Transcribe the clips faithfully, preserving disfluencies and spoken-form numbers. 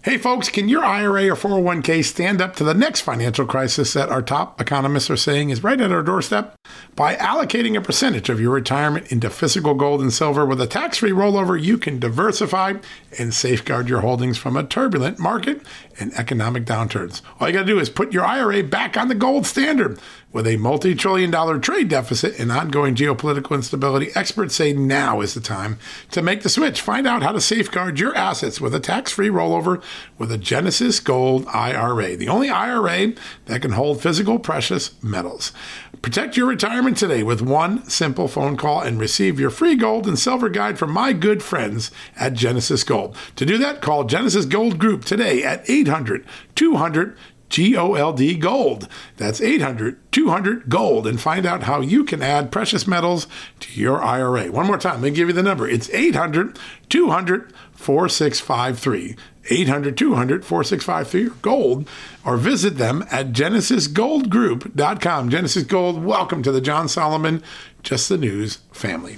Hey folks, can your I R A or four oh one k stand up to the next financial crisis that our top economists are saying is right at our doorstep? By allocating a percentage of your retirement into physical gold and silver with a tax-free rollover, you can diversify and safeguard your holdings from a turbulent market and economic downturns. All you got to do is put your I R A back on the gold standard. With a multi-trillion dollar trade deficit and ongoing geopolitical instability, experts say now is the time to make the switch. Find out how to safeguard your assets with a tax-free rollover with a Genesis Gold I R A, the only I R A that can hold physical precious metals. Protect your retirement today with one simple phone call and receive your free gold and silver guide from my good friends at Genesis Gold. To do that, call Genesis Gold Group today at eight hundred two hundred G O L D Gold. That's eight hundred two hundred Gold, and find out how you can add precious metals to your I R A. One more time, let me give you the number. It's eight hundred two hundred four six five three. eight hundred two hundred four six five three Gold, or visit them at genesis gold group dot com. Genesis Gold, welcome to the John Solomon Just the News family.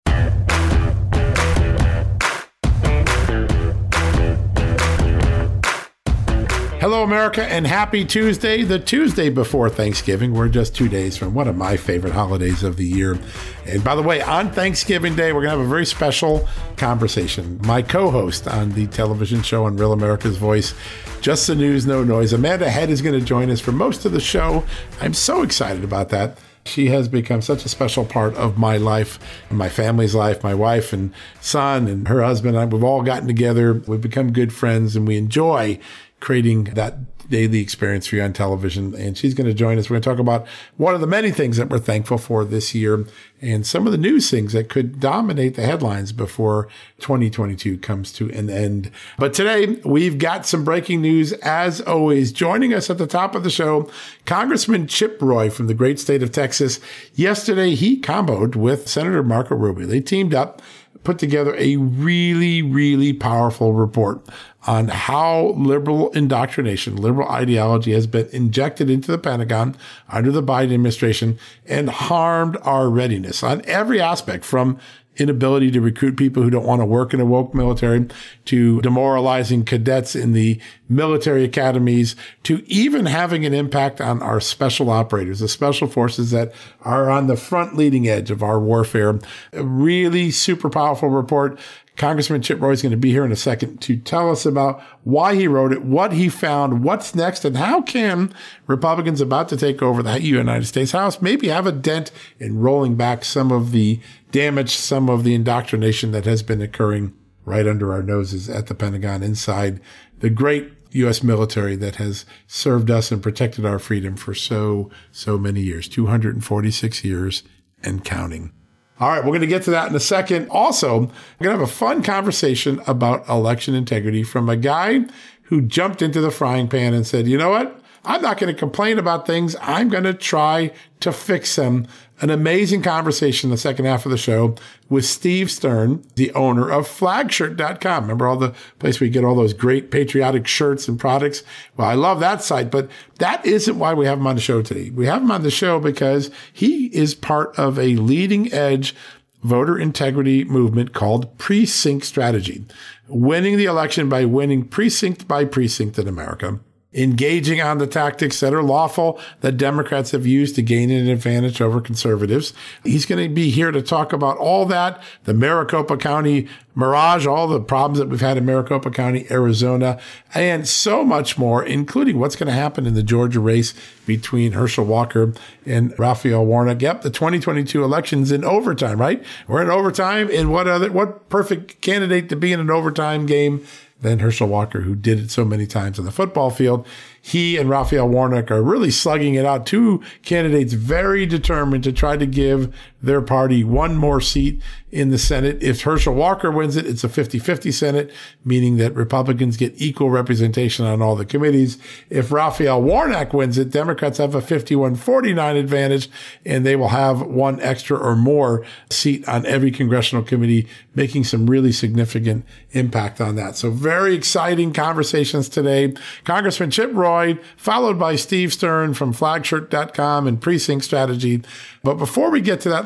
Hello, America, and happy Tuesday, the Tuesday before Thanksgiving. We're just two days from one of my favorite holidays of the year. And by the way, on Thanksgiving Day, we're going to have a very special conversation. My co-host on the television show on Real America's Voice, Just the News, No Noise, Amanda Head, is going to join us for most of the show. I'm so excited about that. She has become such a special part of my life, my family's life, my wife and son and her husband. And I, we've all gotten together. We've become good friends, and we enjoy creating that daily experience for you on television. And she's going to join us. We're going to talk about one of the many things that we're thankful for this year and some of the news things that could dominate the headlines before twenty twenty-two comes to an end. But today, we've got some breaking news as always. Joining us at the top of the show, Congressman Chip Roy from the great state of Texas. Yesterday, he comboed with Senator Marco Rubio. They teamed up, put together a really, really powerful report on how liberal indoctrination, liberal ideology has been injected into the Pentagon under the Biden administration and harmed our readiness on every aspect, from inability to recruit people who don't want to work in a woke military, to demoralizing cadets in the military academies, to even having an impact on our special operators, the special forces that are on the front leading edge of our warfare. A really super powerful report. Congressman Chip Roy is going to be here in a second to tell us about why he wrote it, what he found, what's next, and how can Republicans about to take over the United States House maybe have a dent in rolling back some of the damage, some of the indoctrination that has been occurring right under our noses at the Pentagon, inside the great U S military that has served us and protected our freedom for so, so many years, two hundred forty-six years and counting. All right, we're going to get to that in a second. Also, we're going to have a fun conversation about election integrity from a guy who jumped into the frying pan and said, you know what? I'm not going to complain about things. I'm going to try to fix them. An amazing conversation in the second half of the show with Steve Stern, the owner of flag shirt dot com. Remember all the place where you get all those great patriotic shirts and products? Well, I love that site, but that isn't why we have him on the show today. We have him on the show because he is part of a leading edge voter integrity movement called Precinct Strategy, winning the election by winning precinct by precinct in America, engaging on the tactics that are lawful that Democrats have used to gain an advantage over conservatives. He's going to be here to talk about all that, the Maricopa County mirage, all the problems that we've had in Maricopa County, Arizona, and so much more, including what's going to happen in the Georgia race between Herschel Walker and Raphael Warnock. Yep, the twenty twenty-two election's in overtime, right? We're in overtime, and what other, what perfect candidate to be in an overtime game than Herschel Walker, who did it so many times on the football field. He and Raphael Warnock are really slugging it out. Two candidates very determined to try to give their party one more seat in the Senate. If Herschel Walker wins it, it's a fifty-fifty Senate, meaning that Republicans get equal representation on all the committees. If Raphael Warnock wins it, Democrats have a fifty-one forty-nine advantage, and they will have one extra or more seat on every congressional committee, making some really significant impact on that. So very exciting conversations today. Congressman Chip Roy, followed by Steve Stern from flag shirt dot com and Precinct Strategy. But before we get to that,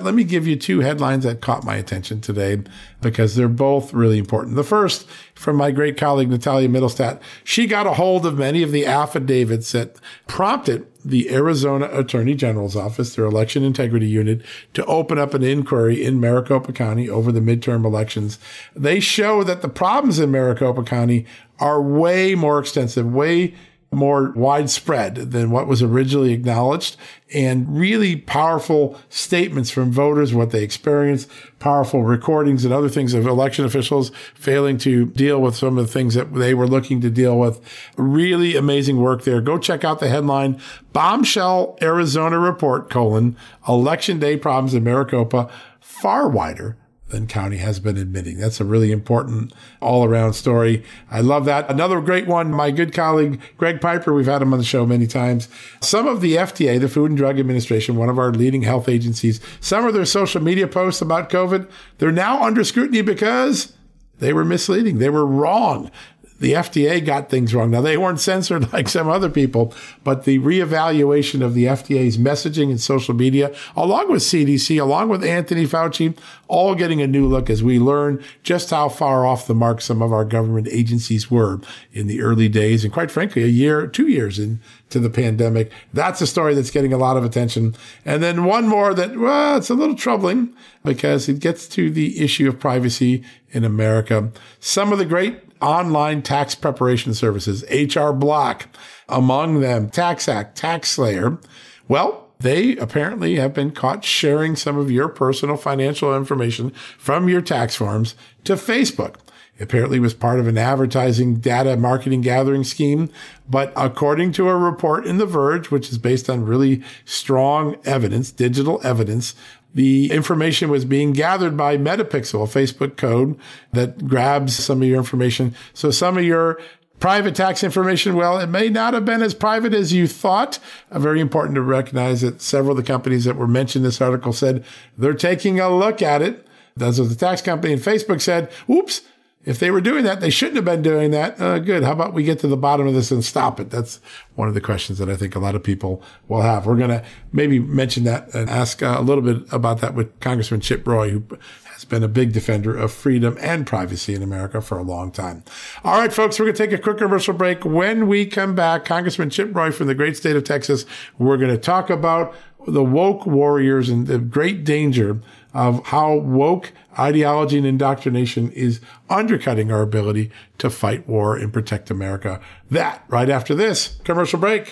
let me give you two headlines that caught my attention today because they're both really important. The first, from my great colleague, Natalia Mittelstadt, she got a hold of many of the affidavits that prompted the Arizona Attorney General's office, their election integrity unit, to open up an inquiry in Maricopa County over the midterm elections. They show that the problems in Maricopa County are way more extensive, way more widespread than what was originally acknowledged, and really powerful statements from voters, what they experienced, powerful recordings and other things of election officials failing to deal with some of the things that they were looking to deal with. Really amazing work there. Go check out the headline, Bombshell Arizona Report, colon, Election Day Problems in Maricopa, Far Wider than county has been admitting. That's a really important all-around story. I love that. Another great one, my good colleague, Greg Piper, we've had him on the show many times. Some of the F D A, the Food and Drug Administration, one of our leading health agencies, some of their social media posts about COVID, they're now under scrutiny because they were misleading. They were wrong. The F D A got things wrong. Now, they weren't censored like some other people, but the reevaluation of the F D A's messaging and social media, along with C D C, along with Anthony Fauci, all getting a new look as we learn just how far off the mark some of our government agencies were in the early days. And quite frankly, a year, two years into the pandemic. That's a story that's getting a lot of attention. And then one more that, well, it's a little troubling because it gets to the issue of privacy in America. Some of the great online tax preparation services, H R Block, among them TaxAct, TaxSlayer. Well, they apparently have been caught sharing some of your personal financial information from your tax forms to Facebook. It apparently was part of an advertising data marketing gathering scheme. But according to a report in The Verge, which is based on really strong evidence, digital evidence, the information was being gathered by Metapixel, a Facebook code that grabs some of your information. So some of your private tax information, well, it may not have been as private as you thought. Uh, very important to recognize that several of the companies that were mentioned in this article said they're taking a look at it. That's what the tax company, and Facebook said, oops, if they were doing that, they shouldn't have been doing that. Uh, good. How about we get to the bottom of this and stop it? That's one of the questions that I think a lot of people will have. We're going to maybe mention that and ask uh, a little bit about that with Congressman Chip Roy, who has been a big defender of freedom and privacy in America for a long time. All right, folks, we're going to take a quick commercial break. When we come back, Congressman Chip Roy from the great state of Texas, we're going to talk about the woke warriors and the great danger of how woke ideology and indoctrination is undercutting our ability to fight war and protect America. That right after this commercial break.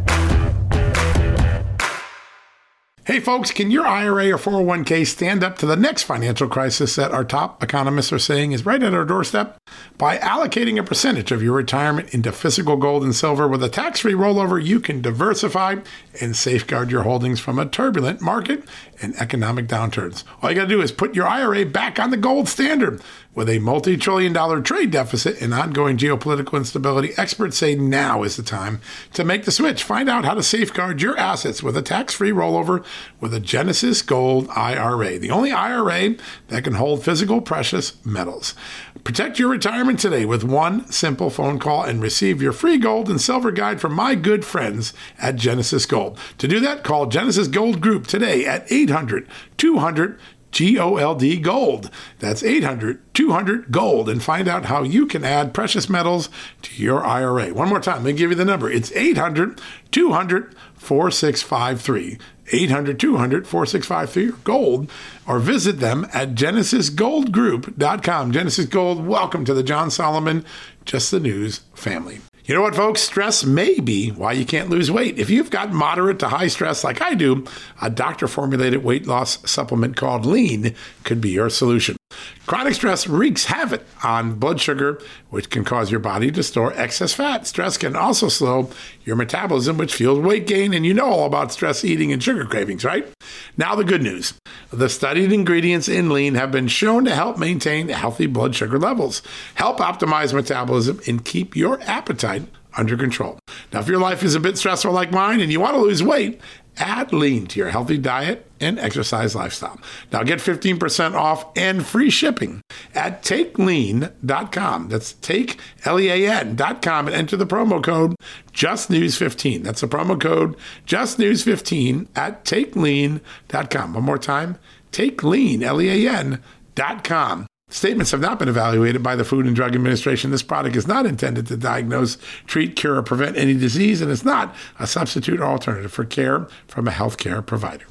Hey folks, can your I R A or four oh one k stand up to the next financial crisis that our top economists are saying is right at our doorstep? By allocating a percentage of your retirement into physical gold and silver with a tax-free rollover, you can diversify and safeguard your holdings from a turbulent market and economic downturns. All you got to do is put your I R A back on the gold standard. With a multi-trillion dollar trade deficit and ongoing geopolitical instability, experts say now is the time to make the switch. Find out how to safeguard your assets with a tax-free rollover with a Genesis Gold I R A, the only I R A that can hold physical precious metals. Protect your retirement today with one simple phone call and receive your free gold and silver guide from my good friends at Genesis Gold. To do that, call Genesis Gold Group today at eight hundred two hundred G O L D Gold. That's eight hundred two hundred Gold, and find out how you can add precious metals to your I R A. One more time, let me give you the number. It's eight hundred two hundred four six five three. eight hundred two hundred four six five three Gold, or visit them at genesis gold group dot com. Genesis Gold, welcome to the John Solomon Just the News family. You know what, folks? Stress may be why you can't lose weight. If you've got moderate to high stress like I do, a doctor-formulated weight loss supplement called Lean could be your solution. Chronic stress wreaks havoc on blood sugar, which can cause your body to store excess fat. Stress can also slow your metabolism, which fuels weight gain, and you know all about stress eating and sugar cravings, right? Now the good news. The studied ingredients in Lean have been shown to help maintain healthy blood sugar levels, help optimize metabolism, and keep your appetite under control. Now, if your life is a bit stressful like mine and you want to lose weight, add Lean to your healthy diet and exercise lifestyle. Now get fifteen percent off and free shipping at take lean dot com. That's take, L E A N dot com, and enter the promo code just news fifteen. That's the promo code just news fifteen at take lean dot com. One more time, take lean, L E A N, dot com. Statements have not been evaluated by the Food and Drug Administration. This product is not intended to diagnose, treat, cure, or prevent any disease, and is not a substitute or alternative for care from a healthcare provider.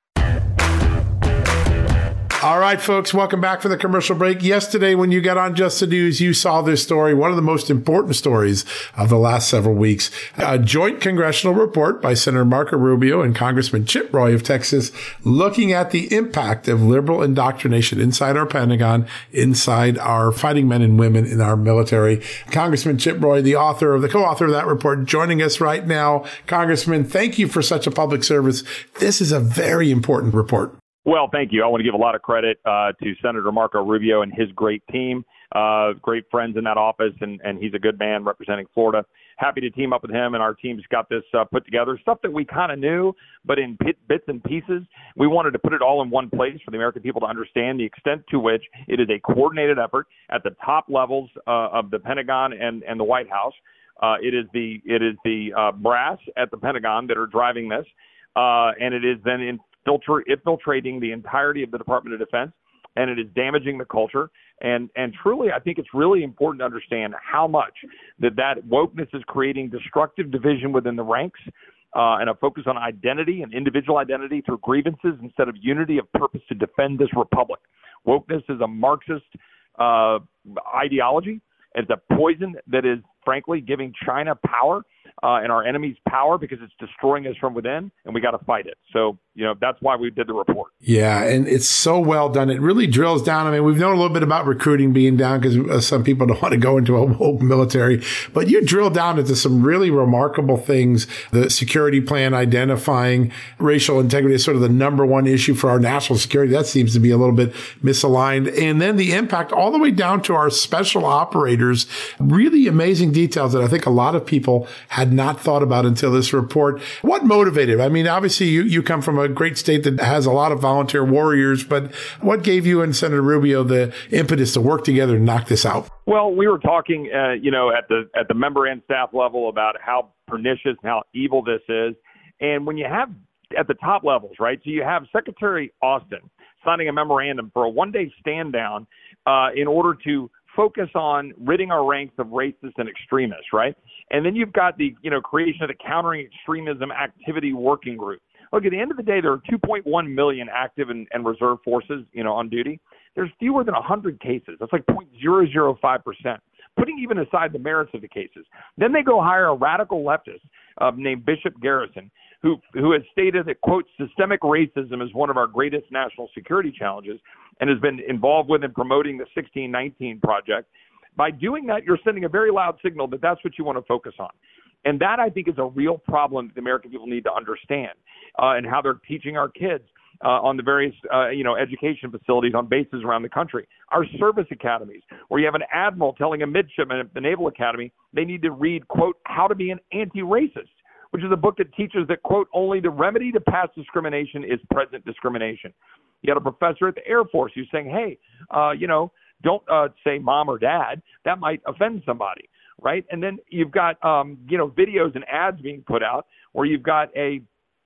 All right, folks, welcome back for the commercial break. Yesterday, when you got on Just the News, you saw this story, one of the most important stories of the last several weeks. A joint congressional report by Senator Marco Rubio and Congressman Chip Roy of Texas, looking at the impact of liberal indoctrination inside our Pentagon, inside our fighting men and women in our military. Congressman Chip Roy, the author of the co-author of that report, joining us right now. Congressman, thank you for such a public service. This is a very important report. Well, thank you. I want to give a lot of credit uh, to Senator Marco Rubio and his great team, uh, great friends in that office, and, and he's a good man representing Florida. Happy to team up with him, and our team's got this uh, put together. Stuff that we kind of knew, but in pit, bits and pieces. We wanted to put it all in one place for the American people to understand the extent to which it is a coordinated effort at the top levels uh, of the Pentagon and, and the White House. Uh, it is the it is the uh, brass at the Pentagon that are driving this, uh, and it is then in Filter, infiltrating the entirety of the Department of Defense, and it is damaging the culture. And and truly, I think it's really important to understand how much that that wokeness is creating destructive division within the ranks uh, and a focus on identity and individual identity through grievances instead of unity of purpose to defend this republic. Wokeness is a Marxist uh, ideology. It's a poison that is, frankly, giving China power uh, and our enemies power because it's destroying us from within, and we got to fight it. So, you know, that's why we did the report. Yeah, and it's so well done. It really drills down. I mean, we've known a little bit about recruiting being down because uh, some people don't want to go into a woke military, but you drill down into some really remarkable things. The security plan identifying racial integrity is sort of the number one issue for our national security. That seems to be a little bit misaligned. And then the impact all the way down to our special operators, really amazing details that I think a lot of people had not thought about until this report. What motivated? I mean, obviously you, you come from a great state that has a lot of volunteer warriors, but what gave you and Senator Rubio the impetus to work together and knock this out? Well, we were talking, uh, you know, at the at the member and staff level about how pernicious and how evil this is. And when you have at the top levels, right, so you have Secretary Austin signing a memorandum for a one-day stand down uh, in order to focus on ridding our ranks of racists and extremists, right? And then you've got the, you know, creation of the Countering Extremism Activity Working Group. Look, at the end of the day, there are two point one million active and, and reserve forces, you know, on duty. There's fewer than one hundred cases. That's like zero point zero zero five percent, putting even aside the merits of the cases. Then they go hire a radical leftist uh, named Bishop Garrison, who who has stated that, quote, systemic racism is one of our greatest national security challenges and has been involved with in promoting the sixteen nineteen Project. By doing that, you're sending a very loud signal that that's what you want to focus on. And that, I think, is a real problem that the American people need to understand uh, and how they're teaching our kids uh, on the various, uh, you know, education facilities on bases around the country. Our service academies, where you have an admiral telling a midshipman at the Naval Academy they need to read, quote, How to Be an Anti-Racist, which is a book that teaches that, quote, only the remedy to past discrimination is present discrimination. You got a professor at the Air Force who's saying, hey, uh, you know, don't uh, say mom or dad. That might offend somebody. Right. And then you've got, um, you know, videos and ads being put out where you've got a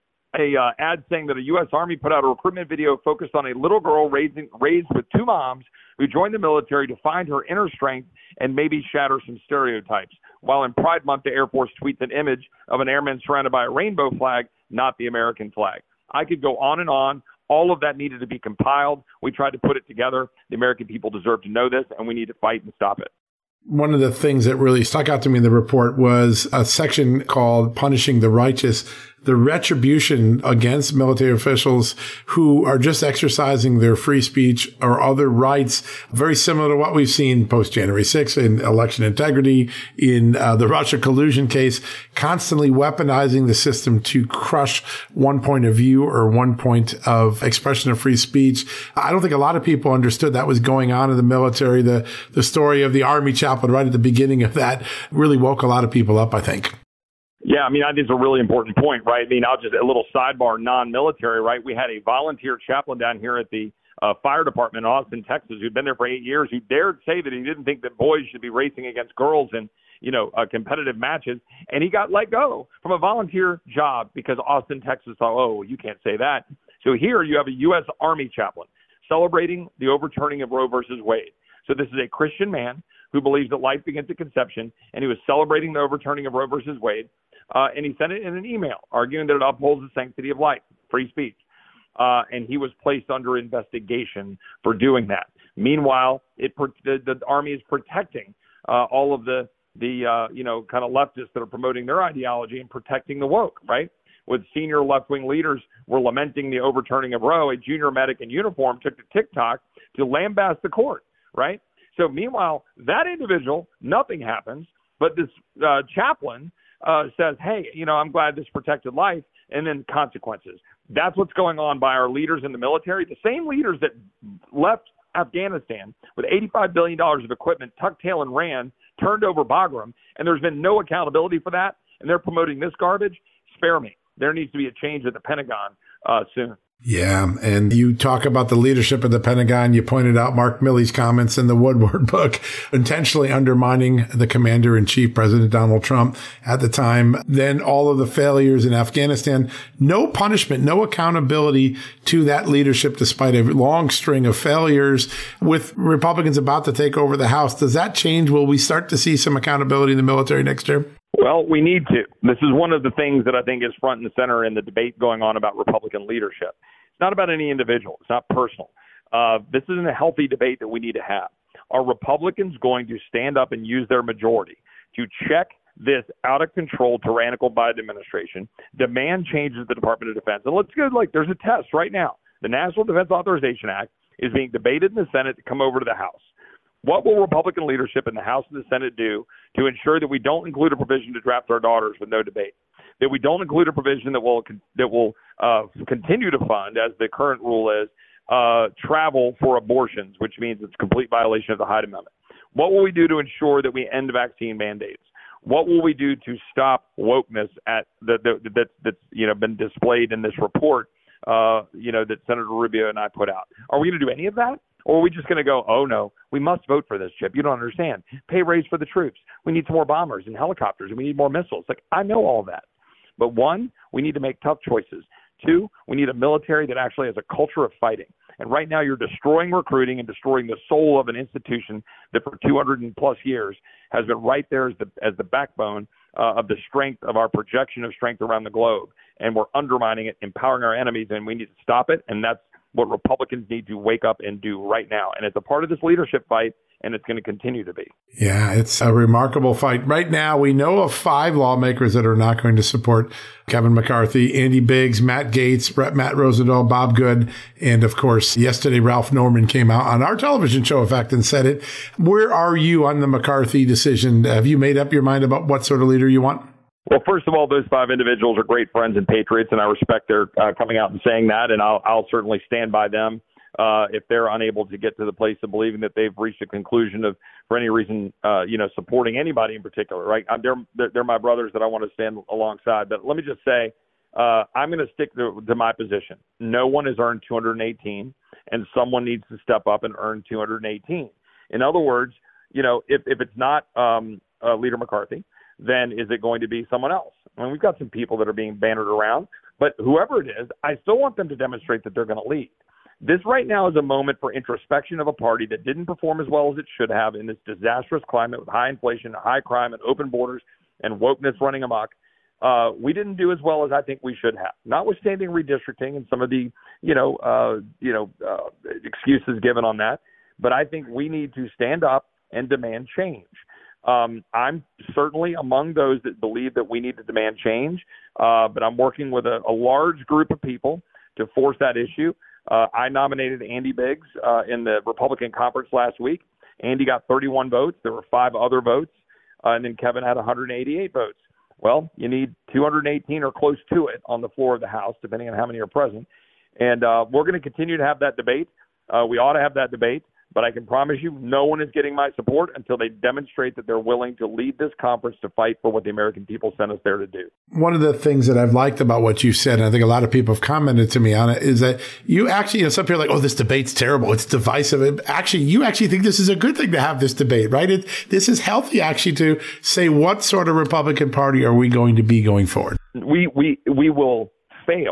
a uh, ad saying that a U S Army put out a recruitment video focused on a little girl raising, raised with two moms who joined the military to find her inner strength and maybe shatter some stereotypes. While in Pride Month, the Air Force tweets an image of an airman surrounded by a rainbow flag, not the American flag. I could go on and on. All of that needed to be compiled. We tried to put it together. The American people deserve to know this, and we need to fight and stop it. One of the things that really stuck out to me in the report was a section called Punishing the Righteous, the retribution against military officials who are just exercising their free speech or other rights, very similar to what we've seen post-January sixth in election integrity, in uh, the Russia collusion case, constantly weaponizing the system to crush one point of view or one point of expression of free speech. I don't think a lot of people understood that was going on in the military. The, the story of the Army chaplain right at the beginning of that really woke a lot of people up, I think. Yeah, I mean, I think it's a really important point, right? I mean, I'll just a little sidebar, non-military, right? We had a volunteer chaplain down here at the uh, fire department in Austin, Texas, who'd been there for eight years, who dared say that he didn't think that boys should be racing against girls in, you know, uh, competitive matches. And he got let go from a volunteer job because Austin, Texas thought, oh, you can't say that. So here you have a U S Army chaplain celebrating the overturning of Roe versus Wade. So this is a Christian man who believes that life begins at conception, and he was celebrating the overturning of Roe versus Wade, uh, and he sent it in an email arguing that it upholds the sanctity of life, free speech, uh, and he was placed under investigation for doing that. Meanwhile, it the, the Army is protecting uh, all of the the uh, you know kind of leftists that are promoting their ideology and protecting the woke, right? With senior left-wing leaders were lamenting the overturning of Roe, a junior medic in uniform took to TikTok to lambast the court, right? So meanwhile, that individual, nothing happens, but this uh, chaplain uh, says, hey, you know, I'm glad this protected life, and then consequences. That's what's going on by our leaders in the military, the same leaders that left Afghanistan with eighty-five billion dollars of equipment, tucked tail and ran, turned over Bagram, and there's been no accountability for that, and they're promoting this garbage. Spare me. There needs to be a change at the Pentagon uh, soon. Yeah, and you talk about the leadership of the Pentagon. You pointed out Mark Milley's comments in the Woodward book, intentionally undermining the commander-in-chief, President Donald Trump, at the time. Then all of the failures in Afghanistan. No punishment, no accountability to that leadership, despite a long string of failures. With Republicans about to take over the House, does that change? Will we start to see some accountability in the military next year? Well, we need to. This is one of the things that I think is front and center in the debate going on about Republican leadership. It's not about any individual. It's not personal. Uh, this isn't a healthy debate that we need to have. Are Republicans going to stand up and use their majority to check this out-of-control, tyrannical Biden administration, demand changes at the Department of Defense? And let's go, like, there's a test right now. The National Defense Authorization Act is being debated in the Senate to come over to the House. What will Republican leadership in the House and the Senate do to ensure that we don't include a provision to draft our daughters with no debate, that we don't include a provision that will that will uh, continue to fund, as the current rule is, uh, travel for abortions, which means it's a complete violation of the Hyde Amendment? What will we do to ensure that we end vaccine mandates? What will we do to stop wokeness at the, the, that, that's you know been displayed in this report, uh, you know, that Senator Rubio and I put out? Are we going to do any of that? Or are we just going to go, oh, no, we must vote for this, Chip. You don't understand. Pay raise for the troops. We need some more bombers and helicopters, and we need more missiles. Like, I know all that. But one, we need to make tough choices. Two, we need a military that actually has a culture of fighting. And right now you're destroying recruiting and destroying the soul of an institution that for two hundred plus years has been right there as the, as the backbone uh, of the strength of our projection of strength around the globe. And we're undermining it, empowering our enemies, and we need to stop it. And that's what Republicans need to wake up and do right now. And it's a part of this leadership fight, and it's going to continue to be. Yeah, it's a remarkable fight. Right now, we know of five lawmakers that are not going to support Kevin McCarthy: Andy Biggs, Matt Gaetz, Brett Matt Rosendahl, Bob Good, and of course, yesterday, Ralph Norman came out on our television show, in fact, and said it. Where are you on the McCarthy decision? Have you made up your mind about what sort of leader you want? Well, first of all, those five individuals are great friends and patriots, and I respect their uh, coming out and saying that, and I'll, I'll certainly stand by them uh, if they're unable to get to the place of believing that they've reached a conclusion of, for any reason, uh, you know, supporting anybody in particular, right? I'm, they're, they're my brothers that I want to stand alongside. But let me just say, uh, I'm going to stick to, to my position. No one has earned two hundred eighteen, and someone needs to step up and earn two hundred eighteen. In other words, you know, if, if it's not um, uh, Leader McCarthy, then is it going to be someone else? I mean, we've got some people that are being bannered around, but whoever it is, I still want them to demonstrate that they're going to lead. This right now is a moment for introspection of a party that didn't perform as well as it should have in this disastrous climate with high inflation, high crime, and open borders and wokeness running amok. Uh, we didn't do as well as I think we should have, notwithstanding redistricting and some of the, you know, uh, you know, uh, excuses given on that. But I think we need to stand up and demand change. Um, I'm certainly among those that believe that we need to demand change, uh, but I'm working with a, a large group of people to force that issue. Uh, I nominated Andy Biggs uh, in the Republican conference last week. Andy got thirty-one votes. There were five other votes, uh, and then Kevin had one hundred eighty-eight votes. Well, you need two hundred eighteen or close to it on the floor of the House, depending on how many are present. And uh, we're going to continue to have that debate. Uh, we ought to have that debate. But I can promise you no one is getting my support until they demonstrate that they're willing to lead this conference to fight for what the American people sent us there to do. One of the things that I've liked about what you said, and I think a lot of people have commented to me on it, is that you actually, you know, some people are like, oh, this debate's terrible. It's divisive. Actually, you actually think this is a good thing to have this debate, right? It, this is healthy, actually, to say what sort of Republican Party are we going to be going forward? We, we, we will fail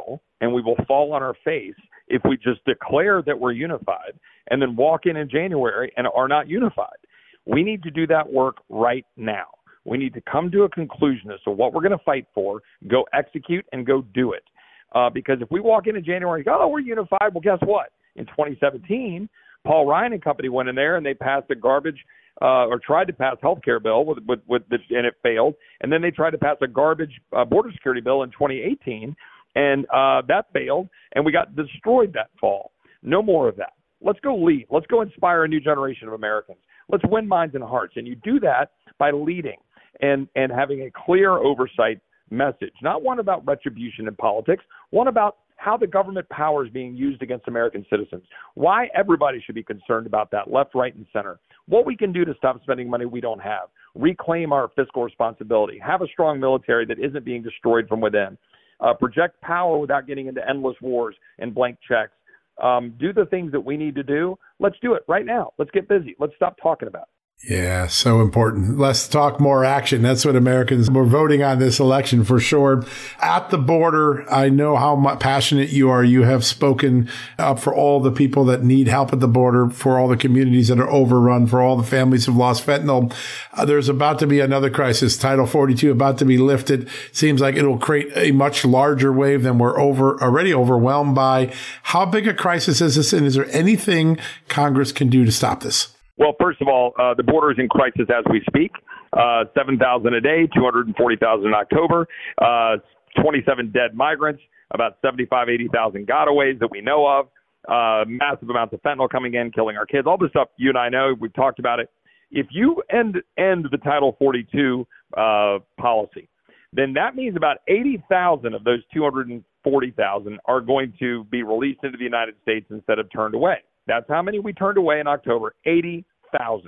and we will fall on our face if we just declare that we're unified and then walk in in January and are not unified. We need to do that work right now. We need to come to a conclusion as to what we're going to fight for, go execute, and go do it. Uh, because if we walk in in January and go, oh, we're unified, well, guess what? In twenty seventeen, Paul Ryan and company went in there and they passed a garbage uh, or tried to pass health care bill, with, with, with the, and it failed. And then they tried to pass a garbage uh, border security bill in twenty eighteen, and uh, that failed, and we got destroyed that fall. No more of that. Let's go lead. Let's go inspire a new generation of Americans. Let's win minds and hearts. And you do that by leading and, and having a clear oversight message, not one about retribution in politics, one about how the government power is being used against American citizens, why everybody should be concerned about that, left, right, and center, what we can do to stop spending money we don't have, reclaim our fiscal responsibility, have a strong military that isn't being destroyed from within, uh, project power without getting into endless wars and blank checks, um, do the things that we need to do. Let's do it right now. Let's get busy. Let's stop talking about it. Yeah, so important. Less talk, more action. That's what Americans were voting on this election for sure. At the border, I know how much passionate you are. You have spoken up for all the people that need help at the border, for all the communities that are overrun, for all the families who've lost fentanyl. Uh, there's about to be another crisis, Title forty-two, about to be lifted. Seems like it'll create a much larger wave than we're over already overwhelmed by. How big a crisis is this, and is there anything Congress can do to stop this? Well, first of all, uh, the border is in crisis as we speak. Uh, seven thousand a day, two hundred forty thousand in October, uh, twenty-seven dead migrants, about seventy-five, eighty thousand gotaways that we know of, uh, massive amounts of fentanyl coming in, killing our kids, all this stuff you and I know. We've talked about it. If you end, end the Title forty-two uh, policy, then that means about eighty thousand of those two hundred forty thousand are going to be released into the United States instead of turned away. That's how many we turned away in October, eighty thousand.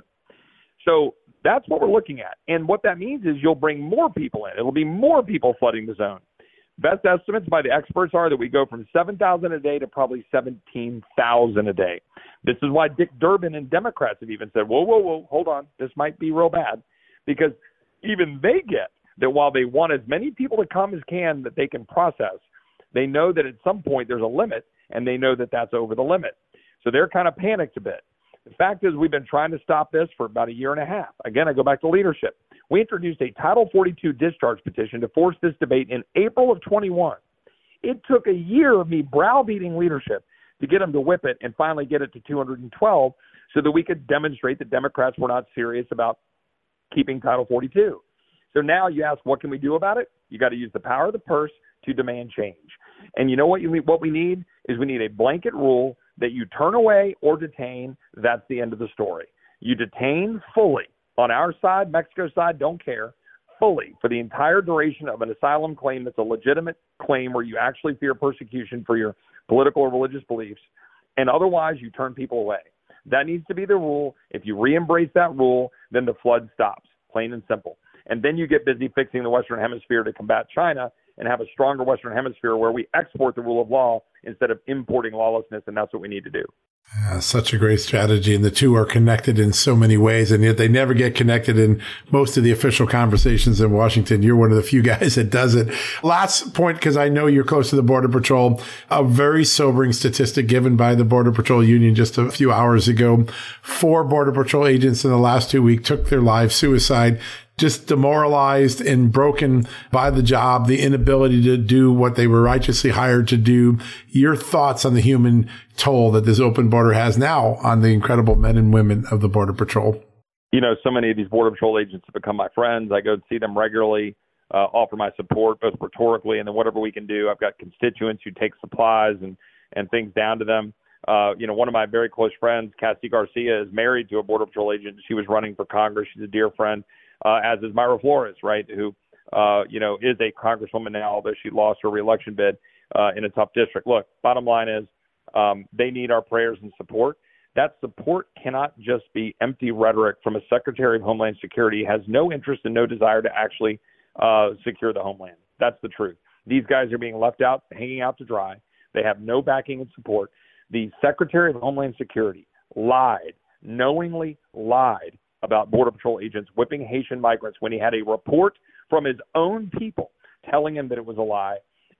So that's what we're looking at. And what that means is you'll bring more people in. It'll be more people flooding the zone. Best estimates by the experts are that we go from seven thousand a day to probably seventeen thousand a day. This is why Dick Durbin and Democrats have even said, whoa, whoa, whoa, hold on, this might be real bad. Because even they get that while they want as many people to come as can that they can process, they know that at some point there's a limit, and they know that that's over the limit. So they're kind of panicked a bit. The fact is we've been trying to stop this for about a year and a half. Again, I go back to leadership. We introduced a Title forty-two discharge petition to force this debate in April of twenty-one. It took a year of me browbeating leadership to get them to whip it and finally get it to two hundred twelve so that we could demonstrate that Democrats were not serious about keeping Title forty-two. So now you ask, what can we do about it? You got to use the power of the purse to demand change. And you know what you what we need is we need a blanket rule that you turn away or detain. That's the end of the story. You detain fully on our side, Mexico's side, don't care, fully for the entire duration of an asylum claim that's a legitimate claim where you actually fear persecution for your political or religious beliefs, and otherwise you turn people away. That needs to be the rule. If you re-embrace that rule, then the flood stops, plain and simple. And then you get busy fixing the Western Hemisphere to combat China and have a stronger Western Hemisphere where we export the rule of law instead of importing lawlessness, and that's what we need to do. Yeah, such a great strategy, and the two are connected in so many ways, and yet they never get connected in most of the official conversations in Washington. You're one of the few guys that does it. Last point, because I know you're close to the Border Patrol, a very sobering statistic given by the Border Patrol Union just a few hours ago. Four Border Patrol agents in the last two weeks took their lives, suicide, just demoralized and broken by the job, the inability to do what they were righteously hired to do. Your thoughts on the human toll that this open border has now on the incredible men and women of the Border Patrol? You know, so many of these Border Patrol agents have become my friends. I go see them regularly, uh, offer my support, both rhetorically and then whatever we can do. I've got constituents who take supplies and, and things down to them. Uh, you know, one of my very close friends, Cassie Garcia, is married to a Border Patrol agent. She was running for Congress. She's a dear friend. Uh, as is Mayra Flores, right, who, uh, you know, is a congresswoman now, although she lost her reelection bid uh, in a tough district. Look, bottom line is um, they need our prayers and support. That support cannot just be empty rhetoric from a Secretary of Homeland Security who has no interest and no desire to actually uh, secure the homeland. That's the truth. These guys are being left out, hanging out to dry. They have no backing and support. The Secretary of Homeland Security lied, knowingly lied, about Border Patrol agents whipping Haitian migrants when he had a report from his own people telling him that it was a lie.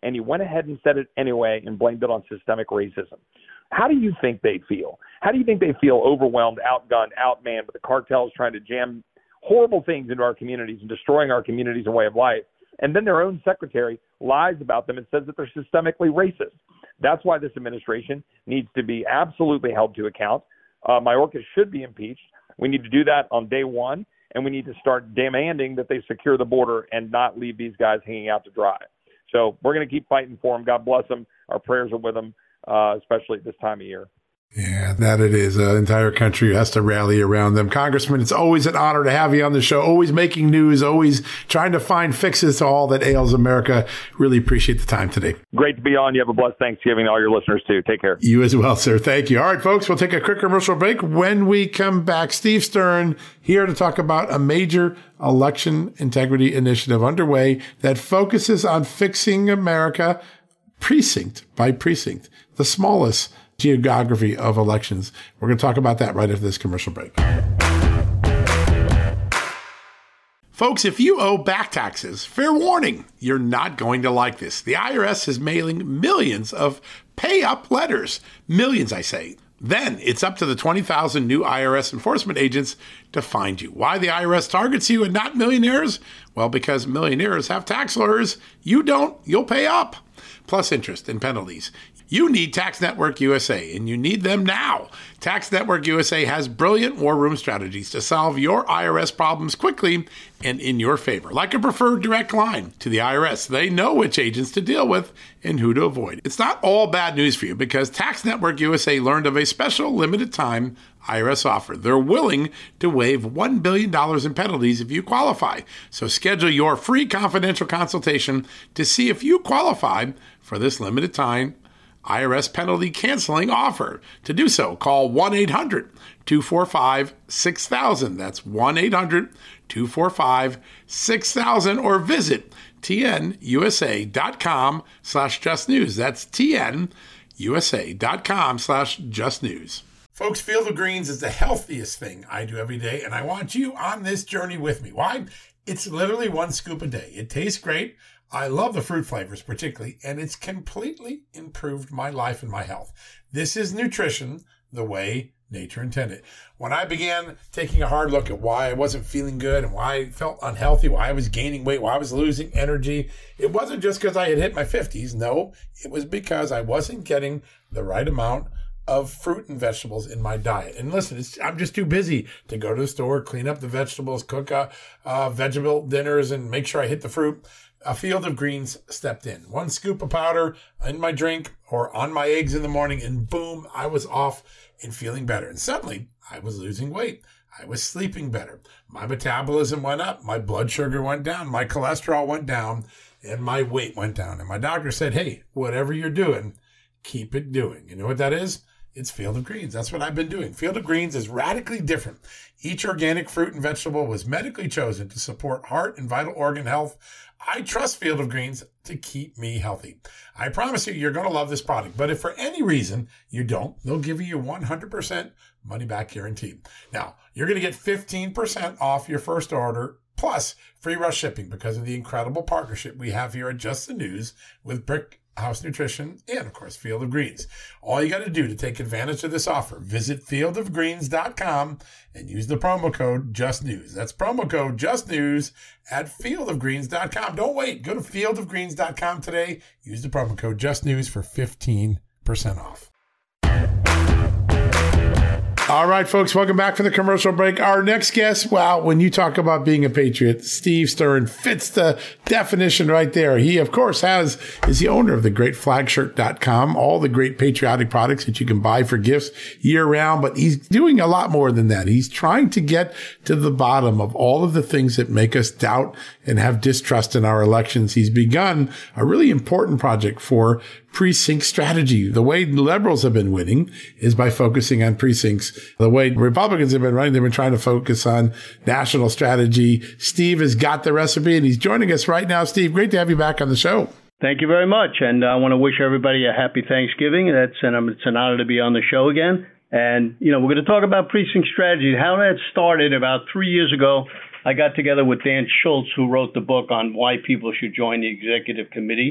and you went ahead and said it anyway and blamed it on systemic racism. How do you think they feel? How do you think they feel overwhelmed, outgunned, outmanned with the cartels trying to jam horrible things into our communities and destroying our communities and way of life? And then their own secretary lies about them and says that they're systemically racist. That's why this administration needs to be absolutely held to account. Uh, Mayorkas should be impeached. We need to do that on day one, and we need to start demanding that they secure the border and not leave these guys hanging out to dry. So we're going to keep fighting for them. God bless them. Our prayers are with them, uh, especially at this time of year. Yeah, that it is. An entire country has to rally around them. Congressman, it's always an honor to have you on the show, always making news, always trying to find fixes to all that ails America. Really appreciate the time today. Great to be on. You have a blessed Thanksgiving, all your listeners, too. Take care. You as well, sir. Thank you. All right, folks, we'll take a quick commercial break. When we come back, Steve Stern here to talk about a major election integrity initiative underway that focuses on fixing America precinct by precinct, the smallest geography of elections. We're going to talk about that right after this commercial break. Folks, if you owe back taxes, fair warning, you're not going to like this. The I R S is mailing millions of pay-up letters. Millions, I say. Then it's up to the twenty thousand new I R S enforcement agents to find you. Why the I R S targets you and not millionaires? Well, because millionaires have tax lawyers. You don't, you'll pay up. Plus interest and penalties. You need Tax Network U S A, and you need them now. Tax Network U S A has brilliant war room strategies to solve your I R S problems quickly and in your favor. Like a preferred direct line to the I R S. They know which agents to deal with and who to avoid. It's not all bad news for you because Tax Network U S A learned of a special limited time I R S offer. They're willing to waive one billion dollars in penalties if you qualify. So schedule your free confidential consultation to see if you qualify for this limited time I R S penalty canceling offer. To do so, call one eight hundred two four five six thousand. That's one eight hundred two four five six thousand or visit tnusa.com slash just news. That's tnusa.com slash just news. Folks, Field of Greens is the healthiest thing I do every day, and I want you on this journey with me. Why? It's literally one scoop a day. It tastes great. I love the fruit flavors particularly, and it's completely improved my life and my health. This is nutrition the way nature intended. When I began taking a hard look at why I wasn't feeling good and why I felt unhealthy, why I was gaining weight, why I was losing energy, it wasn't just because I had hit my fifties. No, it was because I wasn't getting the right amount of fruit and vegetables in my diet. And listen, it's, I'm just too busy to go to the store, clean up the vegetables, cook uh, uh, vegetable dinners, and make sure I hit the fruit. A Field of Greens stepped in. One scoop of powder in my drink or on my eggs in the morning, and boom, I was off and feeling better. And suddenly, I was losing weight. I was sleeping better. My metabolism went up. My blood sugar went down. My cholesterol went down. And my weight went down. And my doctor said, hey, whatever you're doing, keep it doing. You know what that is? It's Field of Greens. That's what I've been doing. Field of Greens is radically different. Each organic fruit and vegetable was medically chosen to support heart and vital organ health. I trust Field of Greens to keep me healthy. I promise you, you're going to love this product. But if for any reason you don't, they'll give you one hundred percent money back guarantee. Now, you're going to get fifteen percent off your first order plus free rush shipping because of the incredible partnership we have here at Just the News with Brick House Nutrition, and of course, Field of Greens. All you got to do to take advantage of this offer, visit field of greens dot com and use the promo code JUSTNEWS. That's promo code JUSTNEWS at field of greens dot com. Don't wait. Go to field of greens dot com today. Use the promo code JUSTNEWS for fifteen percent off. All right, folks, welcome back from the commercial break. Our next guest, wow, when you talk about being a patriot, Steve Stern fits the definition right there. He, of course, has is the owner of the great flag shirt dot com, all the great patriotic products that you can buy for gifts year round. But he's doing a lot more than that. He's trying to get to the bottom of all of the things that make us doubt and have distrust in our elections. He's begun a really important project for precinct strategy. The way liberals have been winning is by focusing on precincts. The way Republicans have been running, they've been trying to focus on national strategy. Steve has got the recipe, and he's joining us right now. Steve, great to have you back on the show. Thank you very much, and I want to wish everybody a happy Thanksgiving. That's and um, it's an honor to be on the show again. And, you know, we're going to talk about precinct strategy, how that started about three years ago. I got together with Dan Schultz, who wrote the book on why people should join the executive committee.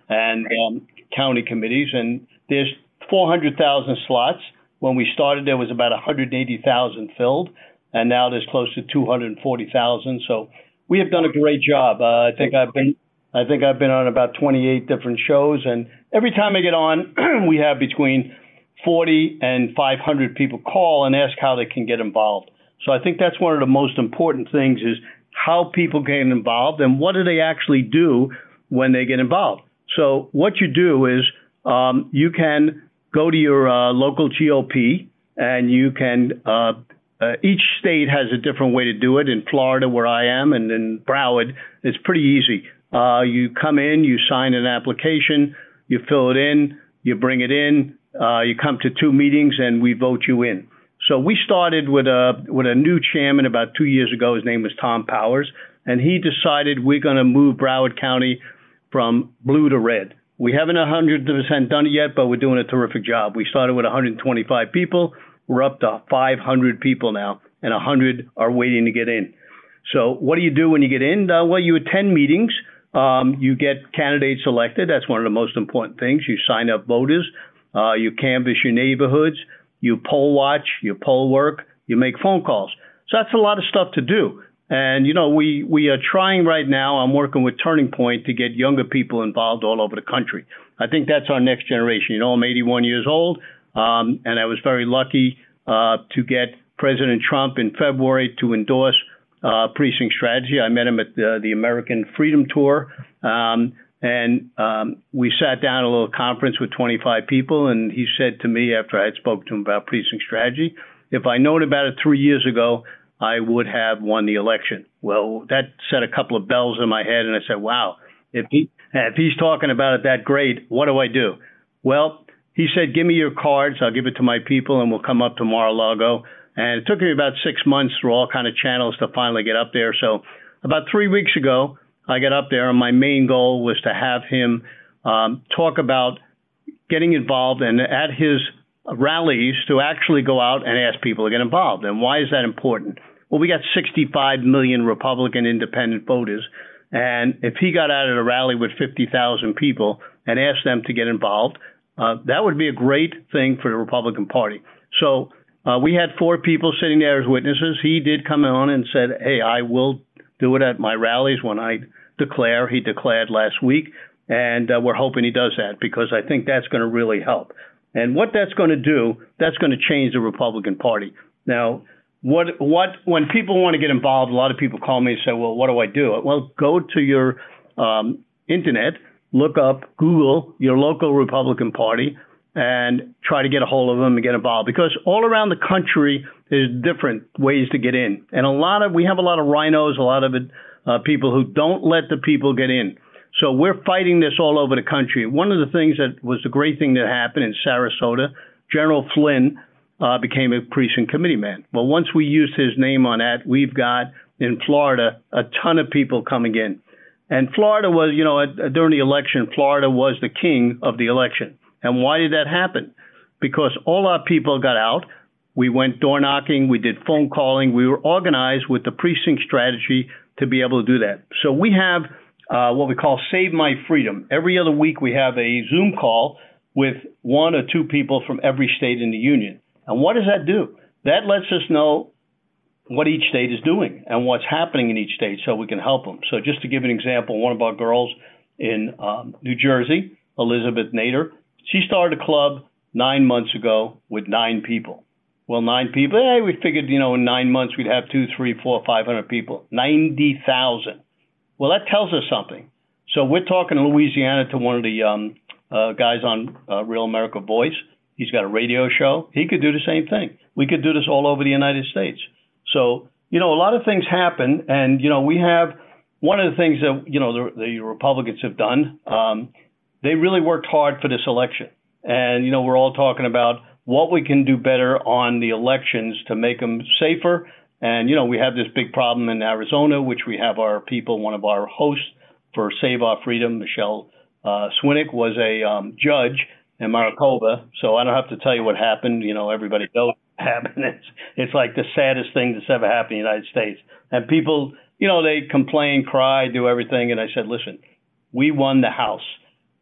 and um, county committees. And there's four hundred thousand slots. When we started, there was about one hundred eighty thousand filled, and now there's close to two hundred forty thousand. So we have done a great job. Uh, I think I've been I think I've been on about twenty-eight different shows, and every time I get on, we have between forty and five hundred people call and ask how they can get involved. So I think that's one of the most important things is how people get involved and what do they actually do when they get involved. So what you do is um, you can go to your uh, local G O P and you can uh, uh, each state has a different way to do it. In Florida, where I am, and in Broward, it's pretty easy. Uh, you come in, you sign an application, you fill it in, you bring it in, uh, you come to two meetings, and we vote you in. So we started with a with a new chairman about two years ago. His name was Tom Powers, and he decided we're going to move Broward County from blue to red. We haven't one hundred percent done it yet, but we're doing a terrific job. We started with one hundred twenty-five people. We're up to five hundred people now, and one hundred are waiting to get in. So what do you do when you get in? Uh, well, you attend meetings. Um, you get candidates elected. That's one of the most important things. You sign up voters. Uh, you canvass your neighborhoods. You poll watch. You poll work. You make phone calls. So that's a lot of stuff to do. And, you know, we, we are trying right now, I'm working with Turning Point to get younger people involved all over the country. I think that's our next generation. You know, I'm eighty-one years old, um, and I was very lucky uh, to get President Trump in February to endorse uh, Precinct Strategy. I met him at the, the American Freedom Tour, um, and um, we sat down at a little conference with twenty-five people, and he said to me after I had spoken to him about Precinct Strategy, if I known about it three years ago, I would have won the election. Well, that set a couple of bells in my head, and I said, wow, if he if he's talking about it that great, what do I do? Well, he said, give me your cards. I'll give it to my people, and we'll come up to Mar-a-Lago. And it took me about six months through all kind of channels to finally get up there. So about three weeks ago, I got up there, and my main goal was to have him um, talk about getting involved, and at his rallies to actually go out and ask people to get involved. And why is that important? Well, we got sixty-five million Republican independent voters. And if he got out at a rally with fifty thousand people and asked them to get involved, uh, that would be a great thing for the Republican Party. So uh, we had four people sitting there as witnesses. He did come on and said, hey, I will do it at my rallies when I declare. He declared last week. And uh, we're hoping he does that because I think that's going to really help. And what that's going to do, that's going to change the Republican Party. Now, what what when people want to get involved, a lot of people call me and say, well, what do I do? Well, go to your um, internet, look up, Google your local Republican Party, and try to get a hold of them and get involved. Because all around the country, there's different ways to get in. And a lot of we have a lot of rhinos, a lot of uh, people who don't let the people get in. So we're fighting this all over the country. One of the things that was the great thing that happened in Sarasota, General Flynn uh, became a precinct committee man. Well, once we used his name on that, we've got in Florida a ton of people coming in. And Florida was, you know, at, during the election, Florida was the king of the election. And why did that happen? Because all our people got out. We went door knocking. We did phone calling. We were organized with the precinct strategy to be able to do that. So we have Uh, what we call Save My Freedom. Every other week we have a Zoom call with one or two people from every state in the union. And what does that do? That lets us know what each state is doing and what's happening in each state so we can help them. So just to give an example, one of our girls in um, New Jersey, Elizabeth Nader, she started a club nine months ago with nine people. Well, nine people, hey, we figured, you know, in nine months we'd have two, three, four, five hundred people, ninety thousand. Well, that tells us something. So we're talking in Louisiana to one of the um, uh, guys on uh, Real America Voice. He's got a radio show. He could do the same thing. We could do this all over the United States. So, you know, a lot of things happen. And, you know, we have one of the things that, you know, the, the Republicans have done. Um, they really worked hard for this election. And, you know, we're all talking about what we can do better on the elections to make them safer. And, you know, we have this big problem in Arizona, which we have our people, one of our hosts for Save Our Freedom, Michelle uh, Swinick, was a um, judge in Maricopa. So I don't have to tell you what happened. You know, everybody knows what happened. It's, it's like the saddest thing that's ever happened in the United States. And people, you know, they complain, cry, do everything. And I said, listen, we won the House.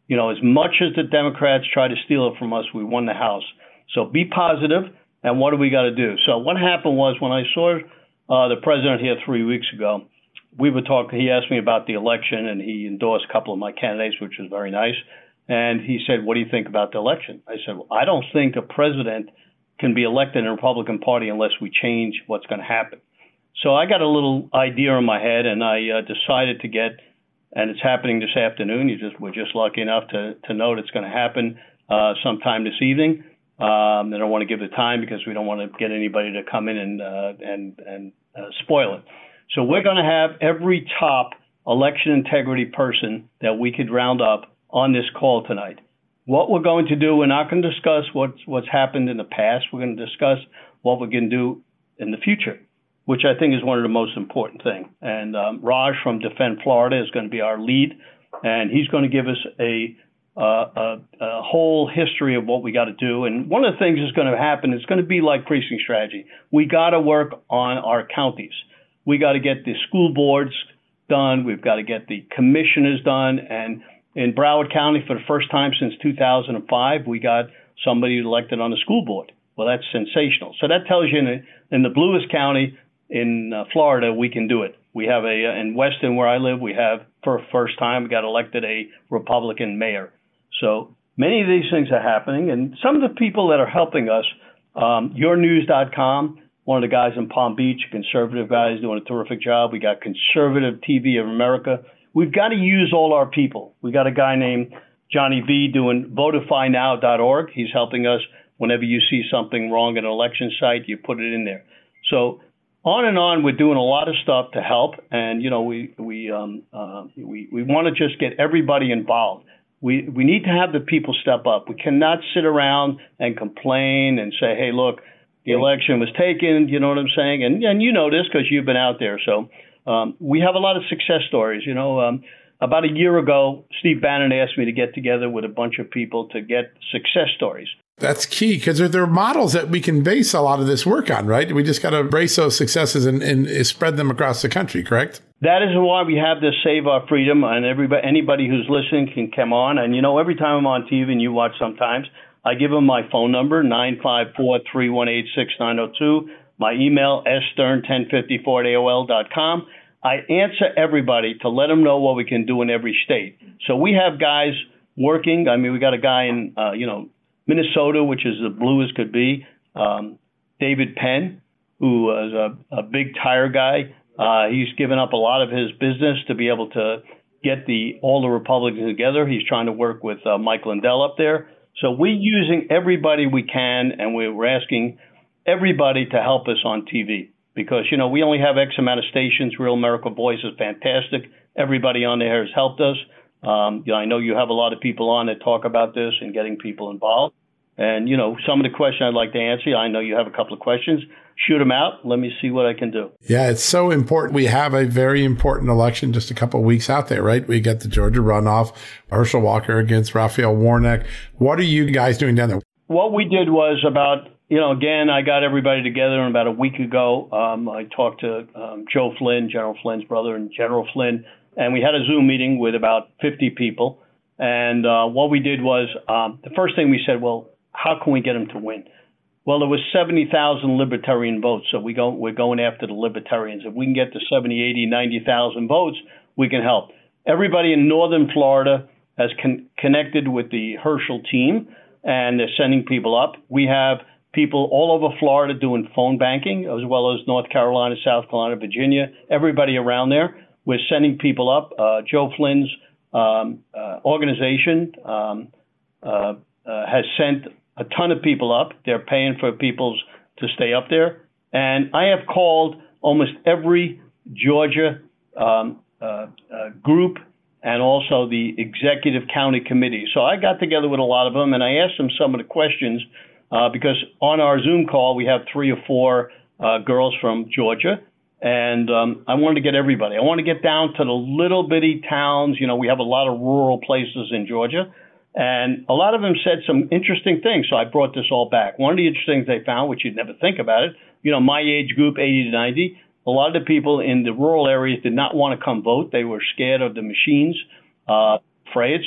You know, as much as the Democrats try to steal it from us, we won the House. So be positive. And what do we got to do? So what happened was when I saw uh, the president here three weeks ago, we were talking. He asked me about the election, and he endorsed a couple of my candidates, which was very nice. And he said, "What do you think about the election?" I said, "Well, I don't think a president can be elected in the Republican Party unless we change what's going to happen." So I got a little idea in my head, and I uh, decided to get, and it's happening this afternoon. You just we're just lucky enough to to know it's going to happen uh, sometime this evening. Um, I don't want to give the time because we don't want to get anybody to come in and uh, and and uh, spoil it. So we're going to have every top election integrity person that we could round up on this call tonight. What we're going to do, we're not going to discuss what's what's happened in the past. We're going to discuss what we can do in the future, which I think is one of the most important things. And um, Raj from Defend Florida is going to be our lead, and he's going to give us a Uh, a, a whole history of what we got to do. And one of the things that's going to happen, it's going to be like precinct strategy. We got to work on our counties. We got to get the school boards done. We've got to get the commissioners done. And in Broward County, for the first time since two thousand five, we got somebody elected on the school board. Well, that's sensational. So that tells you in the, in the bluest county in uh, Florida, we can do it. We have a, in Weston, where I live, we have, for the first time, we got elected a Republican mayor. So many of these things are happening, and some of the people that are helping us, um, your news dot com, one of the guys in Palm Beach, conservative guy, is doing a terrific job. We got Conservative T V of America. We've got to use all our people. We got a guy named Johnny V doing votify now dot org. He's helping us. Whenever you see something wrong at an election site, you put it in there. So on and on, we're doing a lot of stuff to help, and you know we we um, uh, we we want to just get everybody involved. We we need to have the people step up. We cannot sit around and complain and say, hey, look, the election was taken. You know what I'm saying? And and you know this because you've been out there. So um, we have a lot of success stories. You know, um, about a year ago, Steve Bannon asked me to get together with a bunch of people to get success stories. That's key because there are models that we can base a lot of this work on, right? We just got to embrace those successes and, and spread them across the country, correct? That is why we have this Save Our Freedom, and everybody, anybody who's listening can come on. And, you know, every time I'm on T V and you watch sometimes, I give them my phone number, nine five four, three one eight, six nine zero two, my email, s stern ten fifty-four at A O L dot com. I answer everybody to let them know what we can do in every state. So we have guys working. I mean, we got a guy in, uh, you know, Minnesota, which is as blue as could be, um, David Penn, who is a, a big tire guy. Uh, he's given up a lot of his business to be able to get the all the Republicans together. He's trying to work with uh, Mike Lindell up there. So we're using everybody we can, and we're asking everybody to help us on T V because, you know, we only have X amount of stations. Real America Voice is fantastic. Everybody on there has helped us. Um, you know, I know you have a lot of people on that talk about this and getting people involved. And, you know, some of the questions I'd like to answer, I know you have a couple of questions. Shoot them out. Let me see what I can do. Yeah, it's so important. We have a very important election just a couple of weeks out there, right? We got the Georgia runoff, Herschel Walker against Raphael Warnock. What are you guys doing down there? What we did was about, you know, again, I got everybody together and about a week ago. Um, I talked to um, Joe Flynn, General Flynn's brother, and General Flynn, and we had a Zoom meeting with about fifty people. And uh, what we did was um, the first thing we said, well, how can we get them to win? Well, there was seventy thousand libertarian votes, so we go, we're going after the libertarians. If we can get to seventy, eighty, ninety thousand votes, we can help. Everybody in northern Florida has con- connected with the Herschel team, and they're sending people up. We have people all over Florida doing phone banking, as well as North Carolina, South Carolina, Virginia, everybody around there. We're sending people up. Uh, Joe Flynn's um, uh, organization um, uh, uh, has sent a ton of people up. They're paying for people to stay up there. And I have called almost every Georgia um, uh, uh, group and also the executive county committee. So I got together with a lot of them, and I asked them some of the questions uh, because on our Zoom call, we have three or four uh, girls from Georgia. And um, I wanted to get everybody. I want to get down to the little bitty towns. You know, we have a lot of rural places in Georgia. And a lot of them said some interesting things. So I brought this all back. One of the interesting things they found, which you'd never think about it, you know, my age group, eighty to ninety, a lot of the people in the rural areas did not want to come vote. They were scared of the machines, uh, afraid. So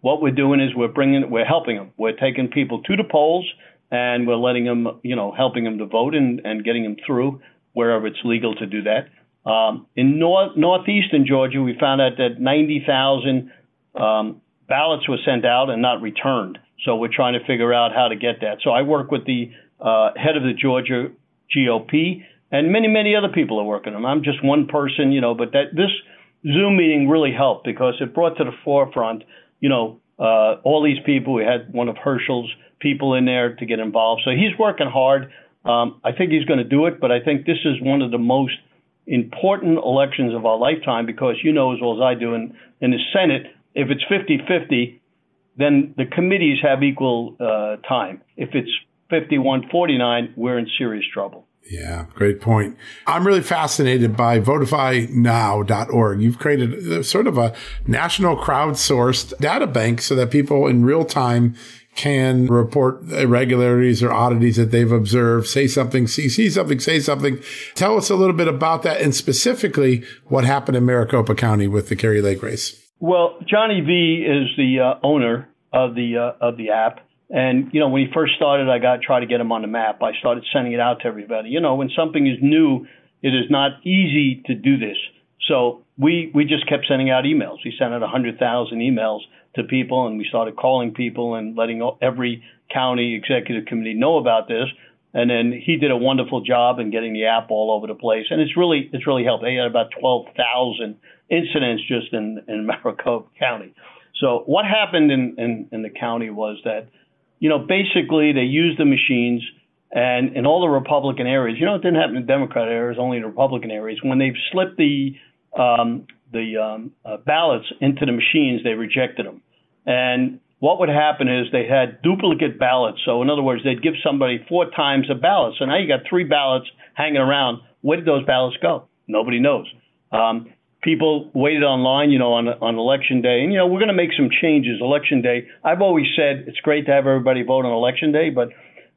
what we're doing is we're bringing, we're helping them. We're taking people to the polls, and we're letting them, you know, helping them to vote and, and getting them through wherever it's legal to do that. Um, in north, northeastern Georgia, we found out that ninety thousand um, ballots were sent out and not returned. So we're trying to figure out how to get that. So I work with the uh, head of the Georgia G O P, and many, many other people are working on them. I'm just one person, you know, but that this Zoom meeting really helped because it brought to the forefront, you know, uh, all these people. We had one of Herschel's people in there to get involved. So he's working hard. Um, I think he's going to do it, but I think this is one of the most important elections of our lifetime because you know as well as I do in, in the Senate, if it's fifty-fifty, then the committees have equal uh, time. If it's fifty-one forty-nine, we're in serious trouble. Yeah, great point. I'm really fascinated by votify now dot org. You've created sort of a national crowdsourced data bank so that people in real time can report irregularities or oddities that they've observed, say something, see, see something, say something. Tell us a little bit about that and specifically what happened in Maricopa County with the Kari Lake race. Well, Johnny V is the uh, owner of the uh, of the app. And, you know, when he first started, I got try to get him on the map. I started sending it out to everybody. You know, when something is new, it is not easy to do this. So we we just kept sending out emails. We sent out one hundred thousand emails to people, and we started calling people and letting every county executive committee know about this. And then he did a wonderful job in getting the app all over the place. And it's really it's really helped. They had about twelve thousand incidents just in, in Maricopa County. So what happened in, in, in the county was that, you know, basically they used the machines, and in all the Republican areas, you know, it didn't happen in Democrat areas, only in Republican areas. When they've slipped the um, the um, uh, ballots into the machines, they rejected them. And what would happen is they had duplicate ballots. So in other words, they'd give somebody four times a ballot. So now you got three ballots hanging around. Where did those ballots go? Nobody knows. Um, People waited online, you know, on on election day. And, you know, we're going to make some changes election day. I've always said it's great to have everybody vote on election day, but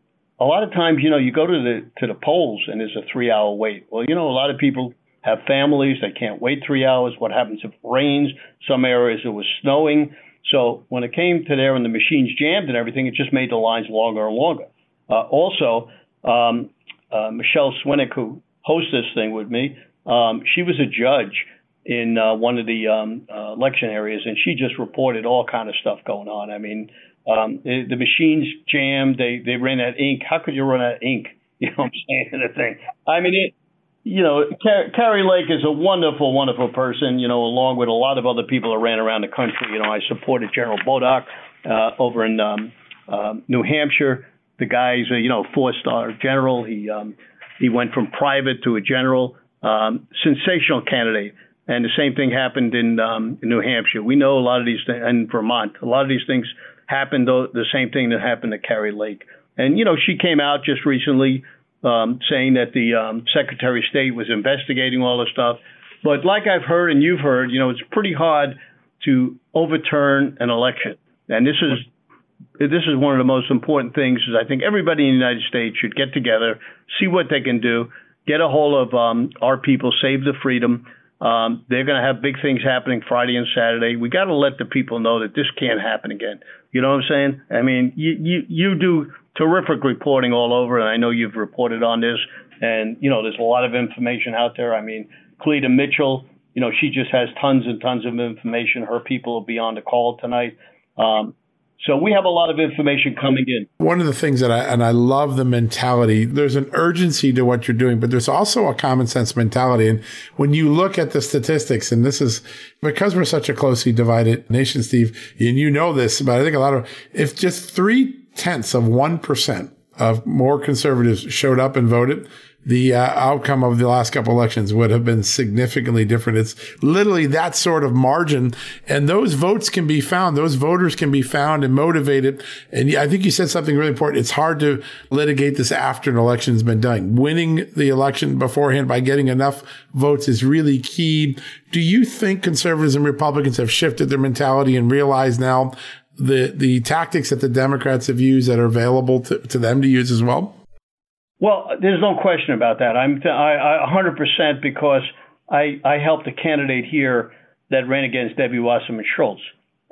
a lot of times, you know, you go to the to the polls and there's a three hour wait. Well, you know, a lot of people have families. They can't wait three hours. What happens if it rains? Some areas it was snowing. So when it came to there and the machines jammed and everything, it just made the lines longer and longer. Uh, also, um, uh, Michelle Swinnick, who hosts this thing with me, um, she was a judge in uh, one of the um, uh, election areas, and she just reported all kind of stuff going on. I mean, um, the, the machines jammed. They they ran out of ink. How could you run out of ink? You know what I'm saying? The thing. I mean, it. You know, Car- Kari Lake is a wonderful, wonderful person. You know, along with a lot of other people that ran around the country. You know, I supported General Bodock uh, over in um, uh, New Hampshire. The guy's a you know four-star general. He um, he went from private to a general. Um, sensational candidate. And the same thing happened in, um, in New Hampshire. We know a lot of these things, and Vermont, a lot of these things happened, though, the same thing that happened to Kari Lake. And, you know, she came out just recently um, saying that the um, Secretary of State was investigating all this stuff. But like I've heard and you've heard, you know, it's pretty hard to overturn an election. And this is this is one of the most important things is I think everybody in the United States should get together, see what they can do, get a hold of um, our people, Save the Freedom. Um, they're going to have big things happening Friday and Saturday. We got to let the people know that this can't happen again. You know what I'm saying? I mean, you, you, you do terrific reporting all over, and I know you've reported on this. And, you know, there's a lot of information out there. I mean, Cleta Mitchell, you know, she just has tons and tons of information. Her people will be on the call tonight. Um, So we have a lot of information coming in. One of the things that I, and I love the mentality, there's an urgency to what you're doing, but there's also a common sense mentality. And when you look at the statistics, and this is because we're such a closely divided nation, Steve, and you know this, but I think a lot of, if just three tenths of one percent of more conservatives showed up and voted, the uh, outcome of the last couple elections would have been significantly different. It's literally that sort of margin. And those votes can be found. Those voters can be found and motivated. And I think you said something really important. It's hard to litigate this after an election's been done. Winning the election beforehand by getting enough votes is really key. Do you think conservatives and Republicans have shifted their mentality and realize now the, the tactics that the Democrats have used that are available to, to them to use as well? Well, there's no question about that. I'm th- I, I one hundred percent because I, I helped a candidate here that ran against Debbie Wasserman Schultz.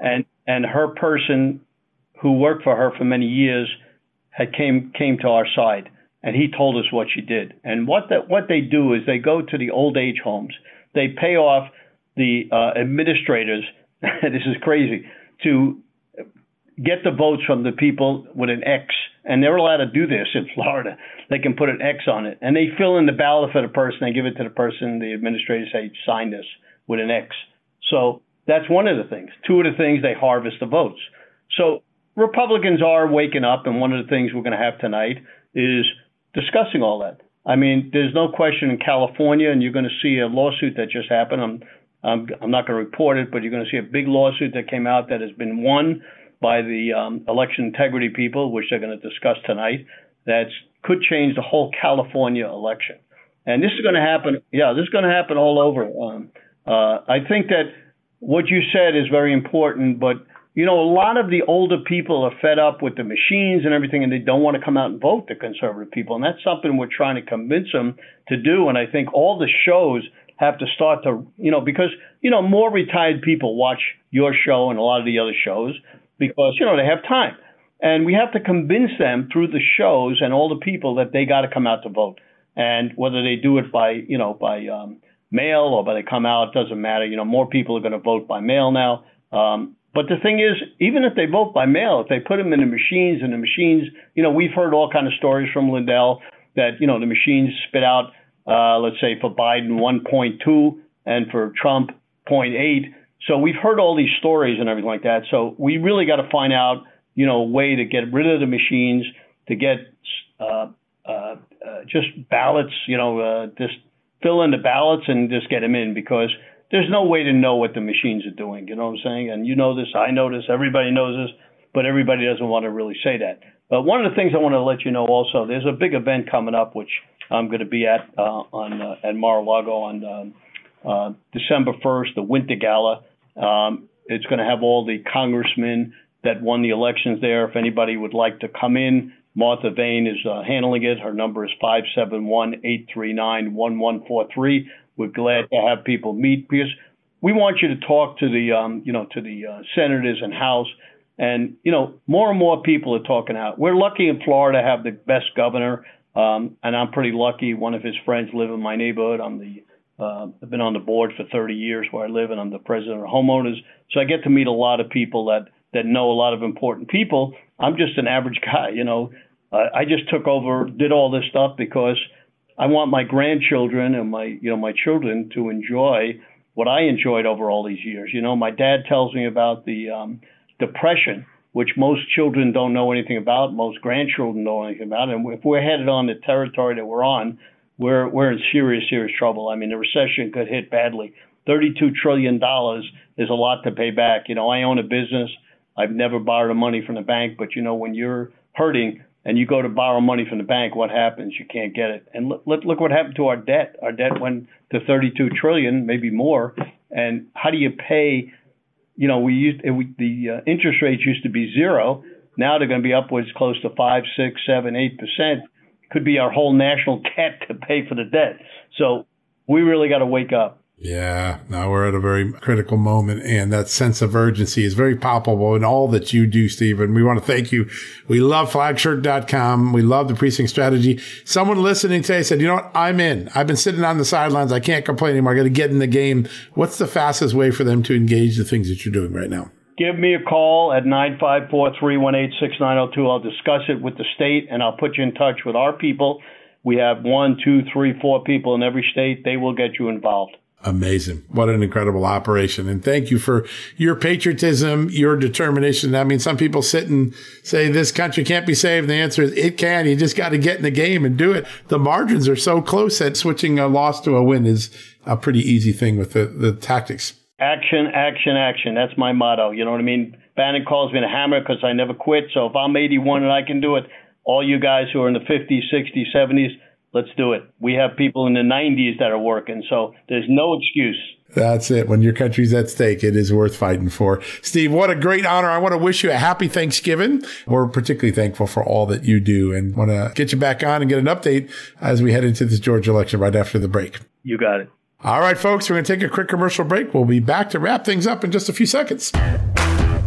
and and her person who worked for her for many years had came came to our side, and he told us what she did. And what that what they do is they go to the old age homes, they pay off the uh, administrators. This is crazy, to get the votes from the people with an X, and they're allowed to do this in Florida. They can put an X on it, and they fill in the ballot for the person. They give it to the person. The administrators say, sign this with an X. So that's one of the things. Two of the things, they harvest the votes. So Republicans are waking up, and one of the things we're going to have tonight is discussing all that. I mean, there's no question in California, and you're going to see a lawsuit that just happened. I'm, I'm, I'm not going to report it, but you're going to see a big lawsuit that came out that has been won by the um, election integrity people, which they're going to discuss tonight, that could change the whole California election. And this is going to happen. Yeah, this is going to happen all over. Um, uh, I think that what you said is very important, but you know, a lot of the older people are fed up with the machines and everything, and they don't want to come out and vote, the conservative people. And that's something we're trying to convince them to do. And I think all the shows have to start to, you know, because, you know, more retired people watch your show and a lot of the other shows because, you know, they have time. And we have to convince them through the shows and all the people that they got to come out to vote. And whether they do it by, you know, by um, mail or by they come out, it doesn't matter. You know, more people are going to vote by mail now. Um, But the thing is, even if they vote by mail, if they put them in the machines and the machines, you know, we've heard all kind of stories from Lindell that, you know, the machines spit out, uh, let's say for Biden one point two and for Trump zero point eight. So we've heard all these stories and everything like that. So we really got to find out, you know, a way to get rid of the machines, to get uh, uh, uh, just ballots, you know, uh, just fill in the ballots and just get them in, because there's no way to know what the machines are doing. You know what I'm saying? And you know this, I know this, everybody knows this, but everybody doesn't want to really say that. But one of the things I want to let you know also, there's a big event coming up, which I'm going to be at uh, on uh, at Mar-a-Lago on um, uh, December first, the Winter Gala. Um, it's going to have all the congressmen that won the elections there. If anybody would like to come in, Martha Vane is uh, handling it. Her number is five seven one, eight three nine, one one four three. We're glad to have people meet, because we want you to talk to the, um, you know, to the uh, senators and House. And, you know, more and more people are talking out. We're lucky in Florida to have the best governor. Um, and I'm pretty lucky. One of his friends live in my neighborhood. I'm the, uh, I've been on the board for thirty years where I live, and I'm the president of homeowners. So I get to meet a lot of people that, that know a lot of important people. I'm just an average guy, you know. Uh, I just took over, did all this stuff because I want my grandchildren and my, you know, my children to enjoy what I enjoyed over all these years. You know, my dad tells me about the um, depression, which most children don't know anything about, most grandchildren don't know anything about. And if we're headed on the territory that we're on, we're we're in serious, serious trouble. I mean, the recession could hit badly. thirty-two trillion dollars is a lot to pay back. You know, I own a business. I've never borrowed money from the bank, but, you know, when you're hurting and you go to borrow money from the bank, what happens? You can't get it. And look, look, look what happened to our debt. Our debt went to thirty-two trillion dollars, maybe more. And how do you pay? You know, we used it, we, the uh, interest rates used to be zero. Now they're going to be upwards close to five, six, seven, eight percent. Could be our whole national debt to pay for the debt. So we really got to wake up. Yeah, now we're at a very critical moment, and that sense of urgency is very palpable in all that you do, Stephen. We want to thank you. We love flag shirt dot com. We love the precinct strategy. Someone listening today said, you know what? I'm in. I've been sitting on the sidelines. I can't complain anymore. I got to get in the game. What's the fastest way for them to engage the things that you're doing right now? Give me a call at nine five four, three one eight, six nine zero two. I'll discuss it with the state, and I'll put you in touch with our people. We have one, two, three, four people in every state. They will get you involved. Amazing. What an incredible operation. And thank you for your patriotism, your determination. I mean, some people sit and say this country can't be saved. The answer is it can. You just got to get in the game and do it. The margins are so close that switching a loss to a win is a pretty easy thing with the, the tactics. Action, action, action. That's my motto. You know what I mean? Bannon calls me the hammer because I never quit. So if I'm eighty-one and I can do it, all you guys who are in the fifties, sixties, seventies, let's do it. We have people in the nineties that are working, so there's no excuse. That's it. When your country's at stake, it is worth fighting for. Steve, what a great honor. I want to wish you a happy Thanksgiving. We're particularly thankful for all that you do, and want to get you back on and get an update as we head into this Georgia election right after the break. You got it. All right, folks, we're going to take a quick commercial break. We'll be back to wrap things up in just a few seconds.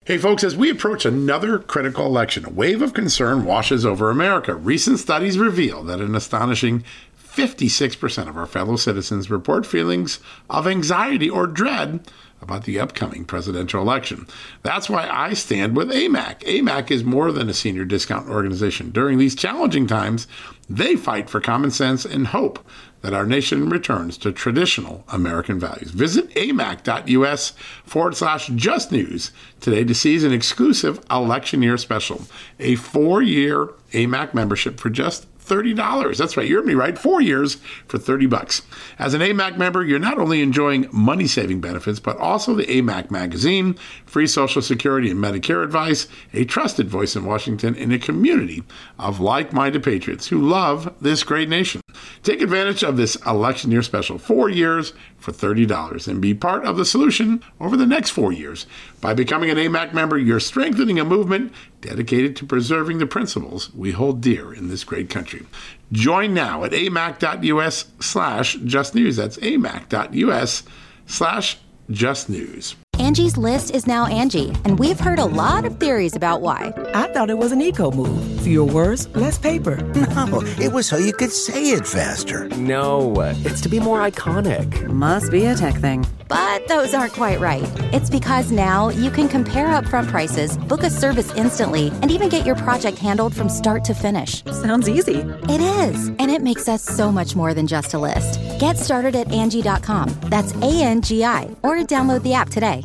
Hey folks, as we approach another critical election, a wave of concern washes over America. Recent studies reveal that an astonishing fifty-six percent of our fellow citizens report feelings of anxiety or dread about the upcoming presidential election. That's why I stand with A M A C. A M A C is more than a senior discount organization. During these challenging times, they fight for common sense and hope that our nation returns to traditional American values. Visit amac.us forward slash just news today to seize an exclusive election year special, a four-year A M A C membership for just thirty dollars. That's right. You heard me right. Four years for thirty bucks. As an A M A C member, you're not only enjoying money-saving benefits, but also the A M A C magazine, free Social Security and Medicare advice, a trusted voice in Washington, and a community of like-minded patriots who love this great nation. Take advantage of this election year special, four years for thirty dollars, and be part of the solution over the next four years. By becoming an A M A C member, you're strengthening a movement dedicated to preserving the principles we hold dear in this great country. Join now at amac.us slash just news. That's amac.us slash just news. Angie's List is now Angie, and we've heard a lot of theories about why. I thought it was an eco move. Fewer words, less paper. No, it was so you could say it faster. No, it's to be more iconic. Must be a tech thing. But those aren't quite right. It's because now you can compare upfront prices, book a service instantly, and even get your project handled from start to finish. Sounds easy. It is, and it makes us so much more than just a list. Get started at Angie dot com. That's A N G I, or download the app today.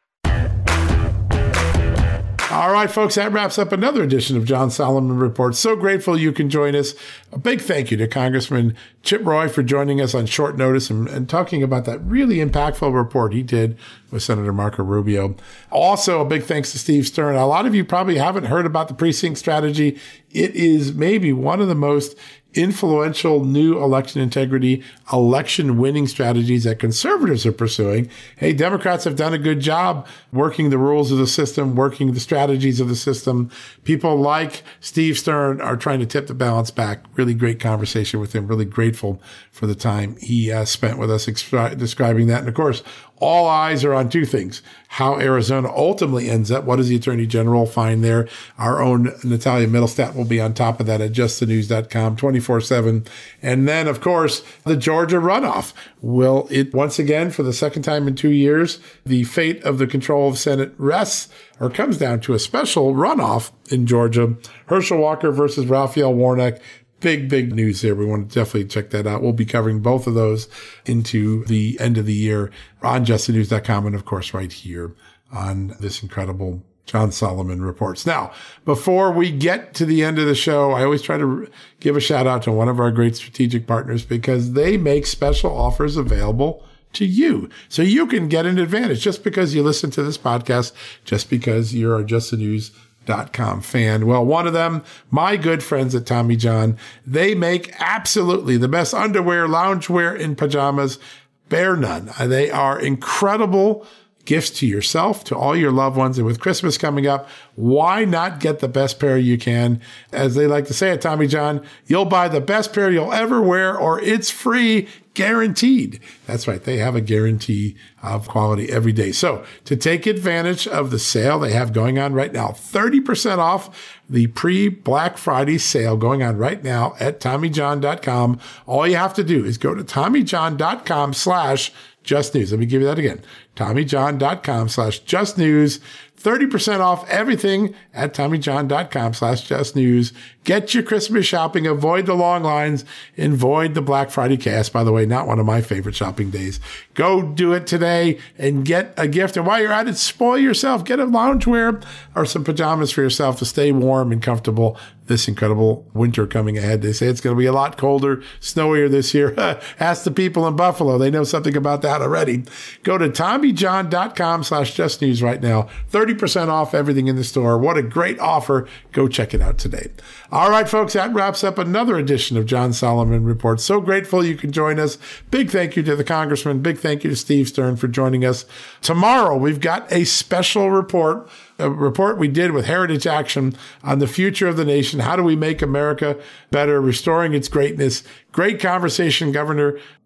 All right, folks, that wraps up another edition of John Solomon Report. So grateful you can join us. A big thank you to Congressman Chip Roy for joining us on short notice and, and talking about that really impactful report he did with Senator Marco Rubio. Also, a big thanks to Steve Stern. A lot of you probably haven't heard about the precinct strategy. It is maybe one of the most influential new election integrity, election winning strategies that conservatives are pursuing. Hey, Democrats have done a good job working the rules of the system, working the strategies of the system. People like Steve Stern are trying to tip the balance back. Really great conversation with him. Really grateful for the time he uh, spent with us exp- describing that. And of course, all eyes are on two things: how Arizona ultimately ends up. What does the Attorney General find there? Our own Natalia Mittelstadt will be on top of that at just the news dot com twenty-four seven. And then, of course, the Georgia runoff. Will it once again, for the second time in two years, the fate of the control of Senate rests or comes down to a special runoff in Georgia? Herschel Walker versus Raphael Warnock. Big, big news there. We want to definitely check that out. We'll be covering both of those into the end of the year on just the news dot com and, of course, right here on this incredible John Solomon Reports. Now, before we get to the end of the show, I always try to give a shout out to one of our great strategic partners because they make special offers available to you. So you can get an advantage just because you listen to this podcast, just because you're a Just the News dot com fan. Well, one of them, my good friends at Tommy John, they make absolutely the best underwear, loungewear, and pajamas, bear none. They are incredible gifts to yourself, to all your loved ones. And with Christmas coming up, why not get the best pair you can? As they like to say at Tommy John, you'll buy the best pair you'll ever wear, or it's free, guaranteed. That's right. They have a guarantee of quality every day. So to take advantage of the sale they have going on right now, thirty percent off the pre-Black Friday sale going on right now at Tommy John dot com. All you have to do is go to Tommy John dot com slash just news. Let me give you that again. Tommy John dot com slash just news. thirty percent off everything at Tommy John dot com slash just news. Get your Christmas shopping. Avoid the long lines. Avoid the Black Friday chaos. By the way, not one of my favorite shopping days. Go do it today and get a gift. And while you're at it, spoil yourself. Get a loungewear or some pajamas for yourself to stay warm and comfortable this incredible winter coming ahead. They say it's going to be a lot colder, snowier this year. Ask the people in Buffalo. They know something about that already. Go to Tommy John dot com slash just news right now. thirty percent off everything in the store. What a great offer. Go check it out today. All right, folks, that wraps up another edition of John Solomon Report. So grateful you can join us. Big thank you to the Congressman. Big thank you to Steve Stern for joining us. Tomorrow, we've got a special report, a report we did with Heritage Action on the future of the nation. How do we make America better, restoring its greatness? Great conversation, Governor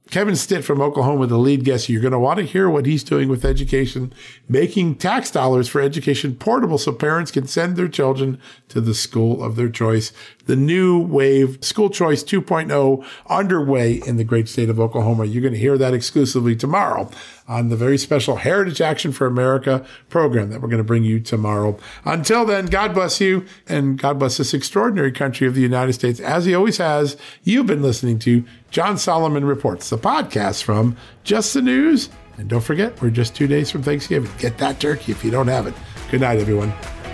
Kevin Stitt from Oklahoma, the lead guest. You're going to want to hear what he's doing with education, making tax dollars for education portable so parents can send their children to the school of their choice. The new wave, School Choice two point oh, underway in the great state of Oklahoma. You're going to hear that exclusively tomorrow on the very special Heritage Action for America program that we're going to bring you tomorrow. Until then, God bless you, and God bless this extraordinary country of the United States, as he always has. You've been listening to John Solomon Reports, the podcast from Just the News. And don't forget, we're just two days from Thanksgiving. Get that turkey if you don't have it. Good night, everyone.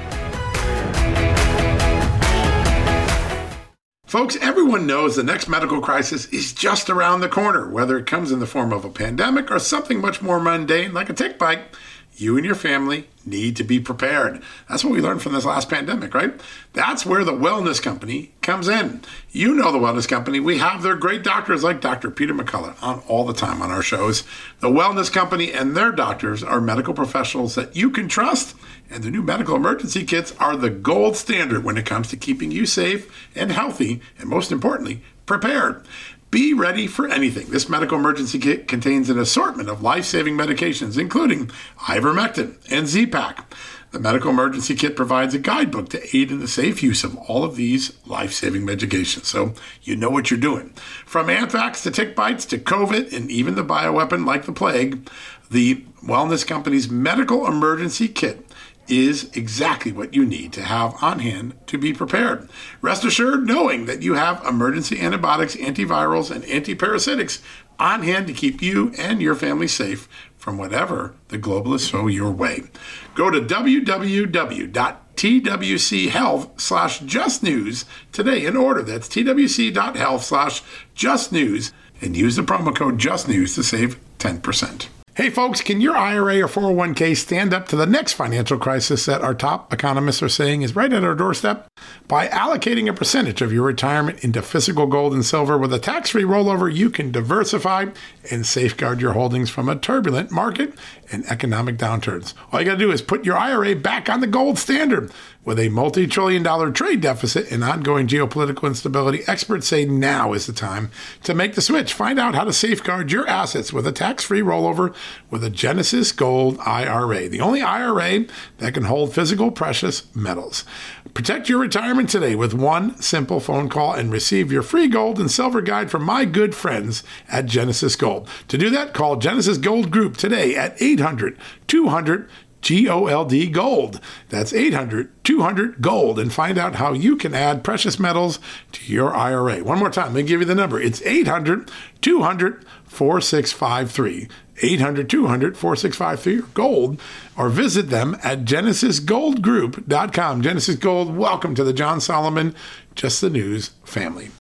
Folks, everyone knows the next medical crisis is just around the corner, whether it comes in the form of a pandemic or something much more mundane like a tick bite. You and your family need to be prepared. That's what we learned from this last pandemic, right? That's where the Wellness Company comes in. You know the Wellness Company. We have their great doctors like Doctor Peter McCullough on all the time on our shows. The Wellness Company and their doctors are medical professionals that you can trust, and the new medical emergency kits are the gold standard when it comes to keeping you safe and healthy, and most importantly, prepared. Be ready for anything. This medical emergency kit contains an assortment of life-saving medications, including ivermectin and Z-Pak. The medical emergency kit provides a guidebook to aid in the safe use of all of these life-saving medications, so you know what you're doing. From anthrax to tick bites to COVID and even the bioweapon like the plague, the Wellness Company's medical emergency kit is exactly what you need to have on hand to be prepared. Rest assured knowing that you have emergency antibiotics, antivirals, and antiparasitics on hand to keep you and your family safe from whatever the globalists throw your way. Go to w w w dot t w c health slash just news today and order. That's t w c dot health slash just news and use the promo code JUSTNEWS to save ten percent. Hey folks, can your I R A or four oh one k stand up to the next financial crisis that our top economists are saying is right at our doorstep? By allocating a percentage of your retirement into physical gold and silver with a tax-free rollover, you can diversify and safeguard your holdings from a turbulent market and economic downturns. All you got to do is put your I R A back on the gold standard. With a multi-trillion dollar trade deficit and ongoing geopolitical instability, experts say now is the time to make the switch. Find out how to safeguard your assets with a tax-free rollover with a Genesis Gold I R A, the only I R A that can hold physical precious metals. Protect your retirement today with one simple phone call and receive your free gold and silver guide from my good friends at Genesis Gold. To do that, call Genesis Gold Group today at eight hundred two hundred G O L D Gold. That's eight hundred two hundred GOLD, and find out how you can add precious metals to your I R A. One more time, let me give you the number. It's eight hundred two hundred four six five three. eight hundred two hundred four six five three or gold, or visit them at genesis gold group dot com. Genesis Gold, welcome to the John Solomon Just the News family.